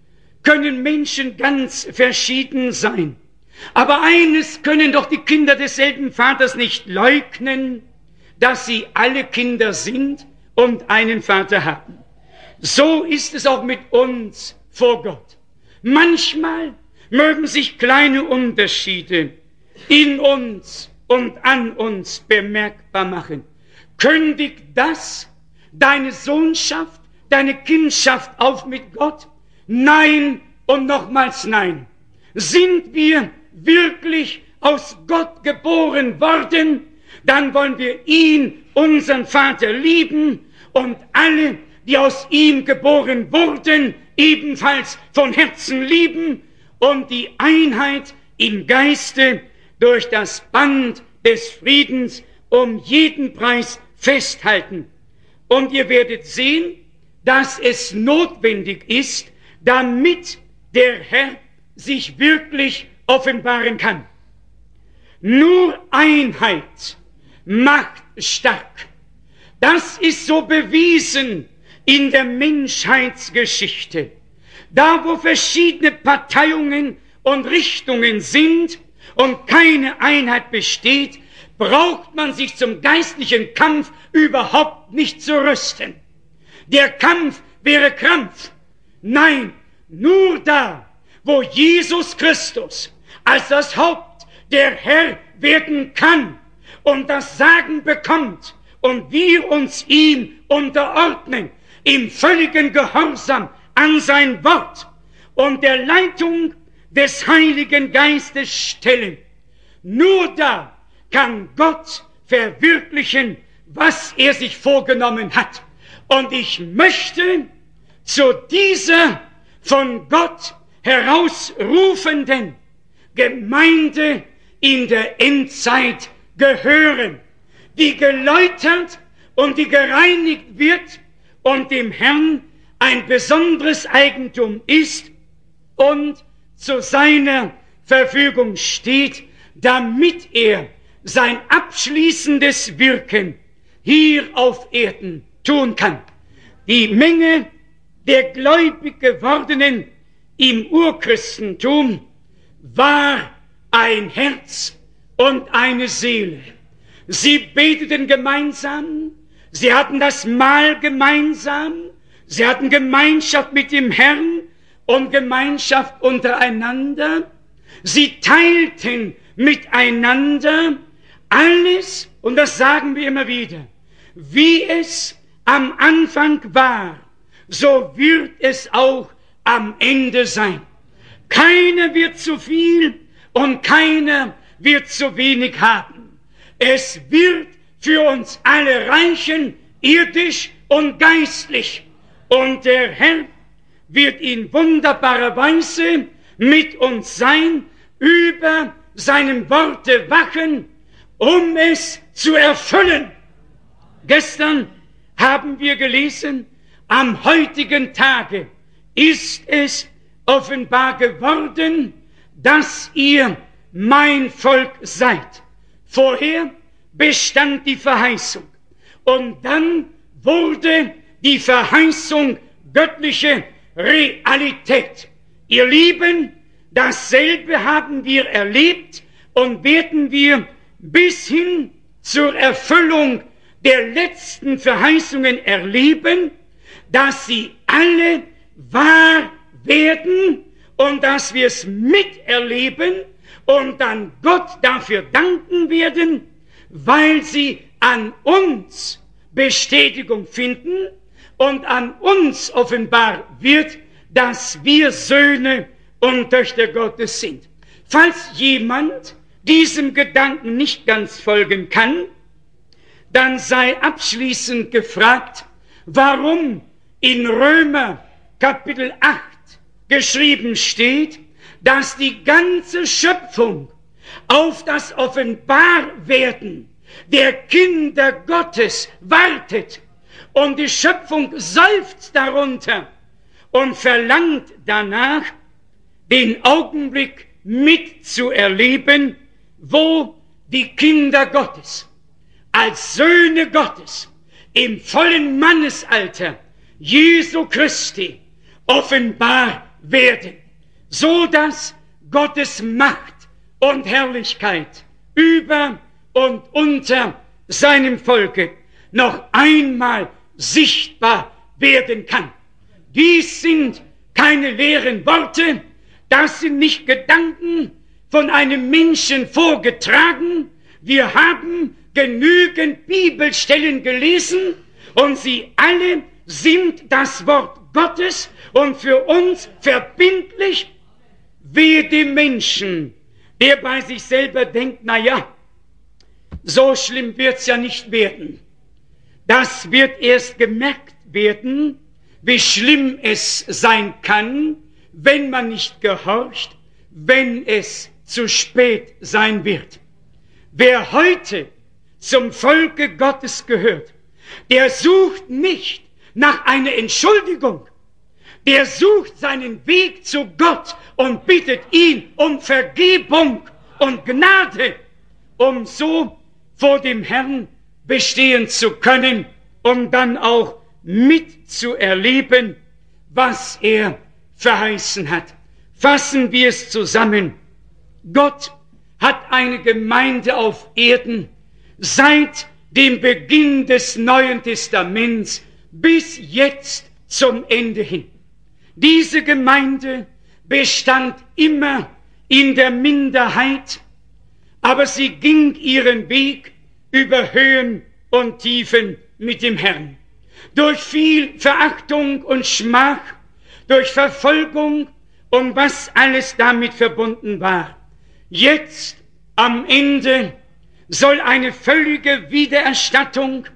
Speaker 1: können Menschen ganz verschieden sein. Aber eines können doch die Kinder desselben Vaters nicht leugnen, dass sie alle Kinder sind und einen Vater haben. So ist es auch mit uns vor Gott. Manchmal mögen sich kleine Unterschiede in uns und an uns bemerkbar machen. Kündigt das deine Sohnschaft, deine Kindschaft auf mit Gott? Nein und nochmals nein. Sind wir wirklich aus Gott geboren worden, dann wollen wir ihn, unseren Vater, lieben und alle, die aus ihm geboren wurden, ebenfalls von Herzen lieben und die Einheit im Geiste durch das Band des Friedens um jeden Preis festhalten. Und ihr werdet sehen, dass es notwendig ist, damit der Herr sich wirklich offenbaren kann. Nur Einheit macht stark. Das ist so bewiesen in der Menschheitsgeschichte. Da, wo verschiedene Parteiungen und Richtungen sind und keine Einheit besteht, braucht man sich zum geistlichen Kampf überhaupt nicht zu rüsten. Der Kampf wäre Krampf. Nein, nur da, wo Jesus Christus als das Haupt der Herr werden kann und das Sagen bekommt und wir uns ihm unterordnen, im völligen Gehorsam an sein Wort und der Leitung des Heiligen Geistes stellen. Nur da kann Gott verwirklichen, was er sich vorgenommen hat. Und ich möchte zu dieser von Gott herausrufenden Gemeinde in der Endzeit gehören, die geläutert und die gereinigt wird und dem Herrn ein besonderes Eigentum ist und zu seiner Verfügung steht, damit er sein abschließendes Wirken hier auf Erden tun kann. Die Menge der gläubig gewordenen im Urchristentum war ein Herz und eine Seele. Sie beteten gemeinsam, sie hatten das Mahl gemeinsam, sie hatten Gemeinschaft mit dem Herrn und Gemeinschaft untereinander. Sie teilten miteinander alles, und das sagen wir immer wieder, wie es am Anfang war, so wird es auch am Ende sein. Keiner wird zu viel und keiner wird zu wenig haben. Es wird für uns alle reichen, irdisch und geistlich. Und der Herr wird in wunderbarer Weise mit uns sein, über seinem Worte wachen, um es zu erfüllen. Gestern haben wir gelesen, am heutigen Tage ist es offenbar geworden, dass ihr mein Volk seid. Vorher bestand die Verheißung und dann wurde die Verheißung göttliche Realität. Ihr Lieben, dasselbe haben wir erlebt und werden wir bis hin zur Erfüllung der letzten Verheißungen erleben, dass sie alle wahr werden und dass wir es miterleben und dann Gott dafür danken werden, weil sie an uns Bestätigung finden und an uns offenbar wird, dass wir Söhne und Töchter Gottes sind. Falls jemand diesem Gedanken nicht ganz folgen kann, dann sei abschließend gefragt, warum in Römer Kapitel acht geschrieben steht, dass die ganze Schöpfung auf das Offenbarwerden der Kinder Gottes wartet und die Schöpfung seufzt darunter und verlangt danach, den Augenblick mitzuerleben, wo die Kinder Gottes als Söhne Gottes im vollen Mannesalter Jesu Christi offenbar werden. so dass Gottes Macht und Herrlichkeit über und unter seinem Volke noch einmal sichtbar werden kann. Dies sind keine leeren Worte, das sind nicht Gedanken von einem Menschen vorgetragen. Wir haben genügend Bibelstellen gelesen und sie alle sind das Wort Gottes und für uns verbindlich. Wehe dem Menschen, der bei sich selber denkt, na ja, so schlimm wird's ja nicht werden. Das wird erst gemerkt werden, wie schlimm es sein kann, wenn man nicht gehorcht, wenn es zu spät sein wird. Wer heute zum Volke Gottes gehört, der sucht nicht nach einer Entschuldigung, der sucht seinen Weg zu Gott und bittet ihn um Vergebung und Gnade, um so vor dem Herrn bestehen zu können, um dann auch mitzuerleben, was er verheißen hat. Fassen wir es zusammen. Gott hat eine Gemeinde auf Erden seit dem Beginn des Neuen Testaments bis jetzt zum Ende hin. Diese Gemeinde bestand immer in der Minderheit, aber sie ging ihren Weg über Höhen und Tiefen mit dem Herrn. Durch viel Verachtung und Schmach, durch Verfolgung und was alles damit verbunden war. Jetzt am Ende soll eine völlige Wiedererstattung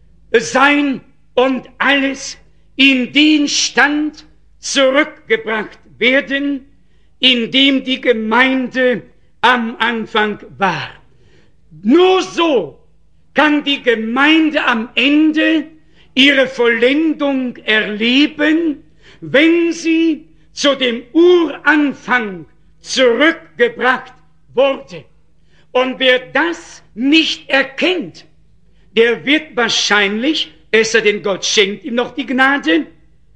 Speaker 1: sein und alles in den Stand zurückgebracht werden, in dem die Gemeinde am Anfang war. Nur so kann die Gemeinde am Ende ihre Vollendung erleben, wenn sie zu dem Uranfang zurückgebracht wurde. Und wer das nicht erkennt, der wird wahrscheinlich, es sei denn Gott schenkt ihm noch die Gnade,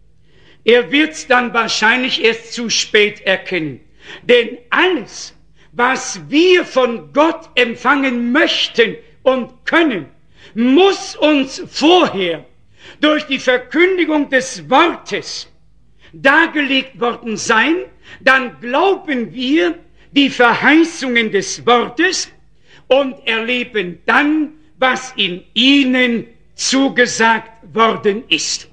Speaker 1: er wird es dann wahrscheinlich erst zu spät erkennen. Denn alles, was wir von Gott empfangen möchten und können, muss uns vorher durch die Verkündigung des Wortes dargelegt worden sein. Dann glauben wir die Verheißungen des Wortes und erleben dann, was in ihnen zugesagt worden ist.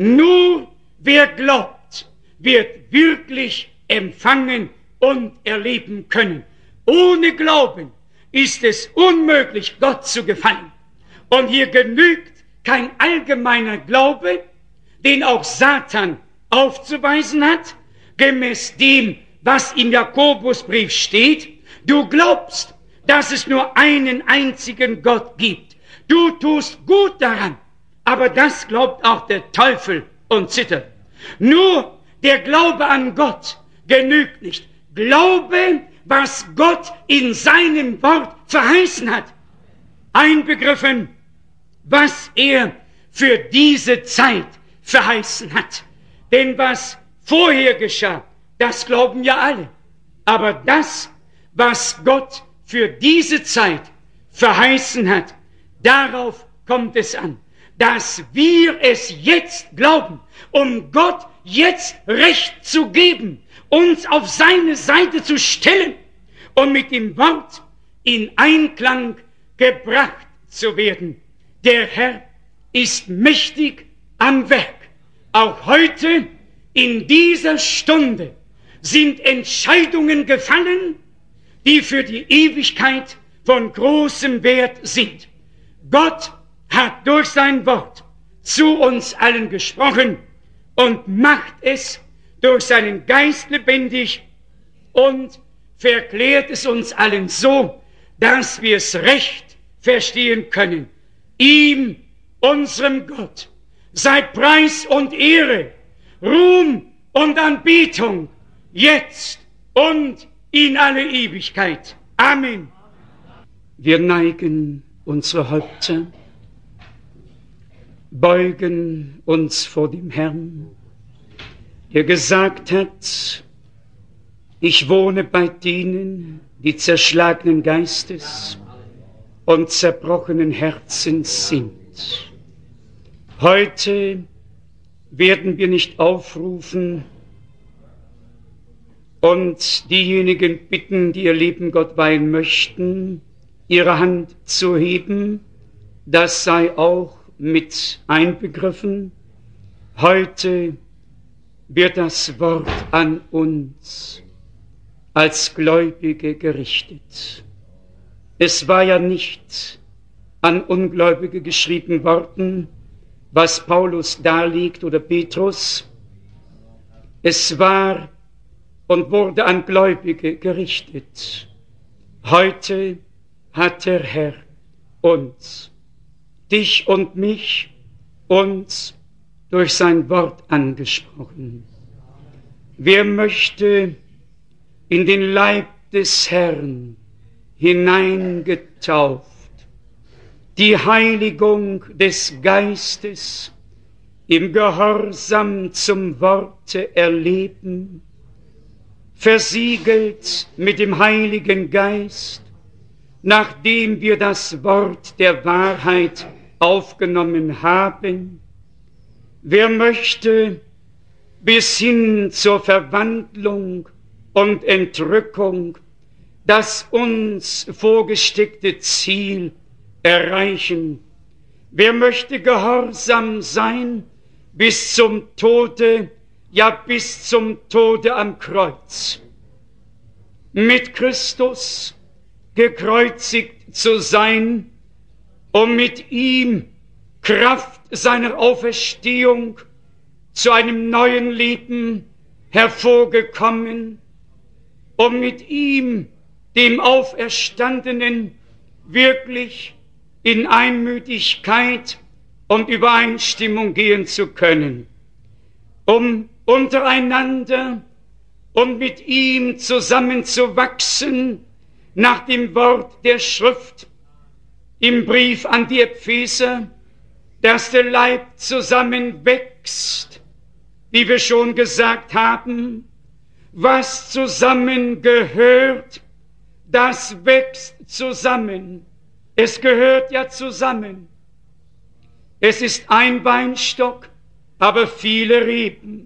Speaker 1: Nur wer glaubt, wird wirklich empfangen und erleben können. Ohne Glauben ist es unmöglich, Gott zu gefallen. Und hier genügt kein allgemeiner Glaube, den auch Satan aufzuweisen hat, gemäß dem, was im Jakobusbrief steht. Du glaubst, dass es nur einen einzigen Gott gibt. Du tust gut daran, aber das glaubt auch der Teufel und zittert. Nur der Glaube an Gott genügt nicht. Glaube, was Gott in seinem Wort verheißen hat. Einbegriffen, was er für diese Zeit verheißen hat. Denn was vorher geschah, das glauben ja alle. Aber das, was Gott für diese Zeit verheißen hat, darauf kommt es an, dass wir es jetzt glauben, um Gott jetzt Recht zu geben, uns auf seine Seite zu stellen und mit dem Wort in Einklang gebracht zu werden. Der Herr ist mächtig am Werk. Auch heute, in dieser Stunde, sind Entscheidungen gefallen, die für die Ewigkeit von großem Wert sind. Gott hat durch sein Wort zu uns allen gesprochen und macht es durch seinen Geist lebendig und verklärt es uns allen so, dass wir es recht verstehen können. Ihm, unserem Gott, sei Preis und Ehre, Ruhm und Anbetung, jetzt und in alle Ewigkeit. Amen. Wir neigen unsere Häupter, beugen uns vor dem Herrn, der gesagt hat, Ich wohne bei denen, die zerschlagenen Geistes und zerbrochenen Herzens sind. Heute werden wir nicht aufrufen und diejenigen bitten, die ihr Leben Gott weihen möchten, ihre Hand zu heben. Das sei auch mit einbegriffen. Heute wird das Wort an uns als Gläubige gerichtet. Es war ja nicht an Ungläubige geschrieben worden, was Paulus darlegt oder Petrus. Es war und wurde an Gläubige gerichtet. Heute hat der Herr uns, dich und mich, uns durch sein Wort angesprochen. Wer möchte in den Leib des Herrn hineingetauft, die Heiligung des Geistes im Gehorsam zum Worte erleben, versiegelt mit dem Heiligen Geist, nachdem wir das Wort der Wahrheit aufgenommen haben. Wer möchte bis hin zur Verwandlung und Entrückung das uns vorgesteckte Ziel erreichen? Wer möchte gehorsam sein bis zum Tode, ja bis zum Tode am Kreuz? Mit Christus gekreuzigt zu sein, um mit ihm Kraft seiner Auferstehung zu einem neuen Leben hervorgekommen, um mit ihm, dem Auferstandenen, wirklich in Einmütigkeit und Übereinstimmung gehen zu können, um untereinander und mit ihm zusammenzuwachsen nach dem Wort der Schrift im Brief an die Epheser, dass der Leib zusammenwächst, wie wir schon gesagt haben. Was zusammengehört, das wächst zusammen. Es gehört ja zusammen. Es ist ein Weinstock, aber viele Reben.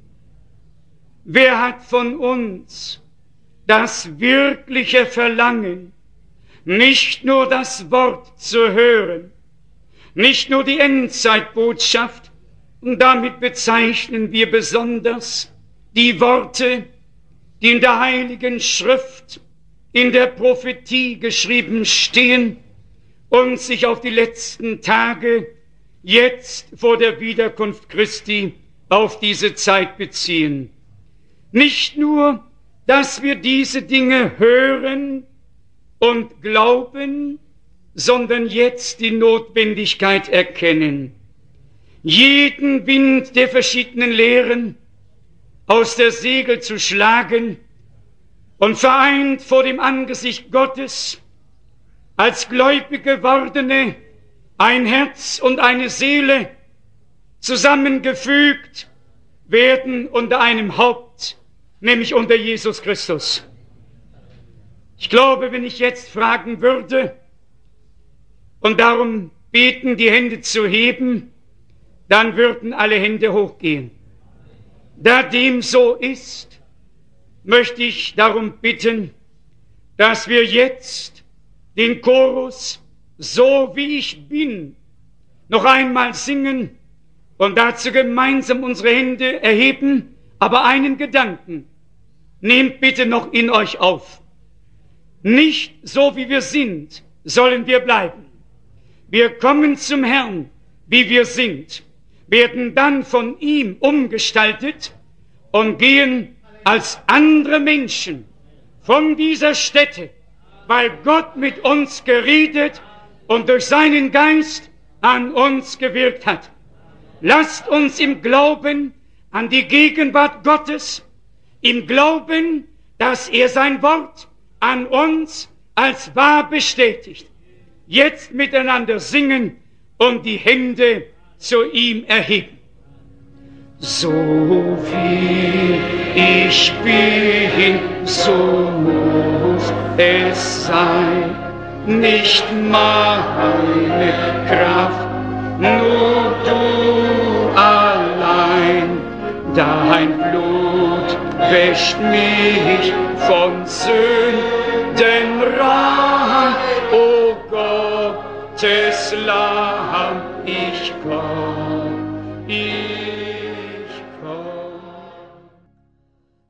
Speaker 1: Wer hat von uns das wirkliche Verlangen, nicht nur das Wort zu hören, nicht nur die Endzeitbotschaft, und damit bezeichnen wir besonders die Worte, die in der Heiligen Schrift, in der Prophetie geschrieben stehen und sich auf die letzten Tage, jetzt vor der Wiederkunft Christi, auf diese Zeit beziehen. Nicht nur, dass wir diese Dinge hören und glauben, sondern jetzt die Notwendigkeit erkennen, jeden Wind der verschiedenen Lehren aus der Segel zu schlagen und vereint vor dem Angesicht Gottes als gläubig gewordene, ein Herz und eine Seele zusammengefügt werden unter einem Haupt, nämlich unter Jesus Christus. Ich glaube, wenn ich jetzt fragen würde und darum beten, die Hände zu heben, dann würden alle Hände hochgehen. Da dem so ist, möchte ich darum bitten, dass wir jetzt den Chorus "So wie ich bin" noch einmal singen und dazu gemeinsam unsere Hände erheben, aber einen Gedanken nehmt bitte noch in euch auf. Nicht so wie wir sind, sollen wir bleiben. Wir kommen zum Herrn, wie wir sind, werden dann von ihm umgestaltet und gehen als andere Menschen von dieser Stätte, weil Gott mit uns geredet und durch seinen Geist an uns gewirkt hat. Lasst uns im Glauben an die Gegenwart Gottes, im Glauben, dass er sein Wort an uns als wahr bestätigt, jetzt miteinander singen und die Hände zu ihm erheben. So wie ich bin, so muss es sein. Nicht meine Kraft, nur du allein. Dein Blut wäscht mich von Sünden rein. O Gottes Lamm, ich komm.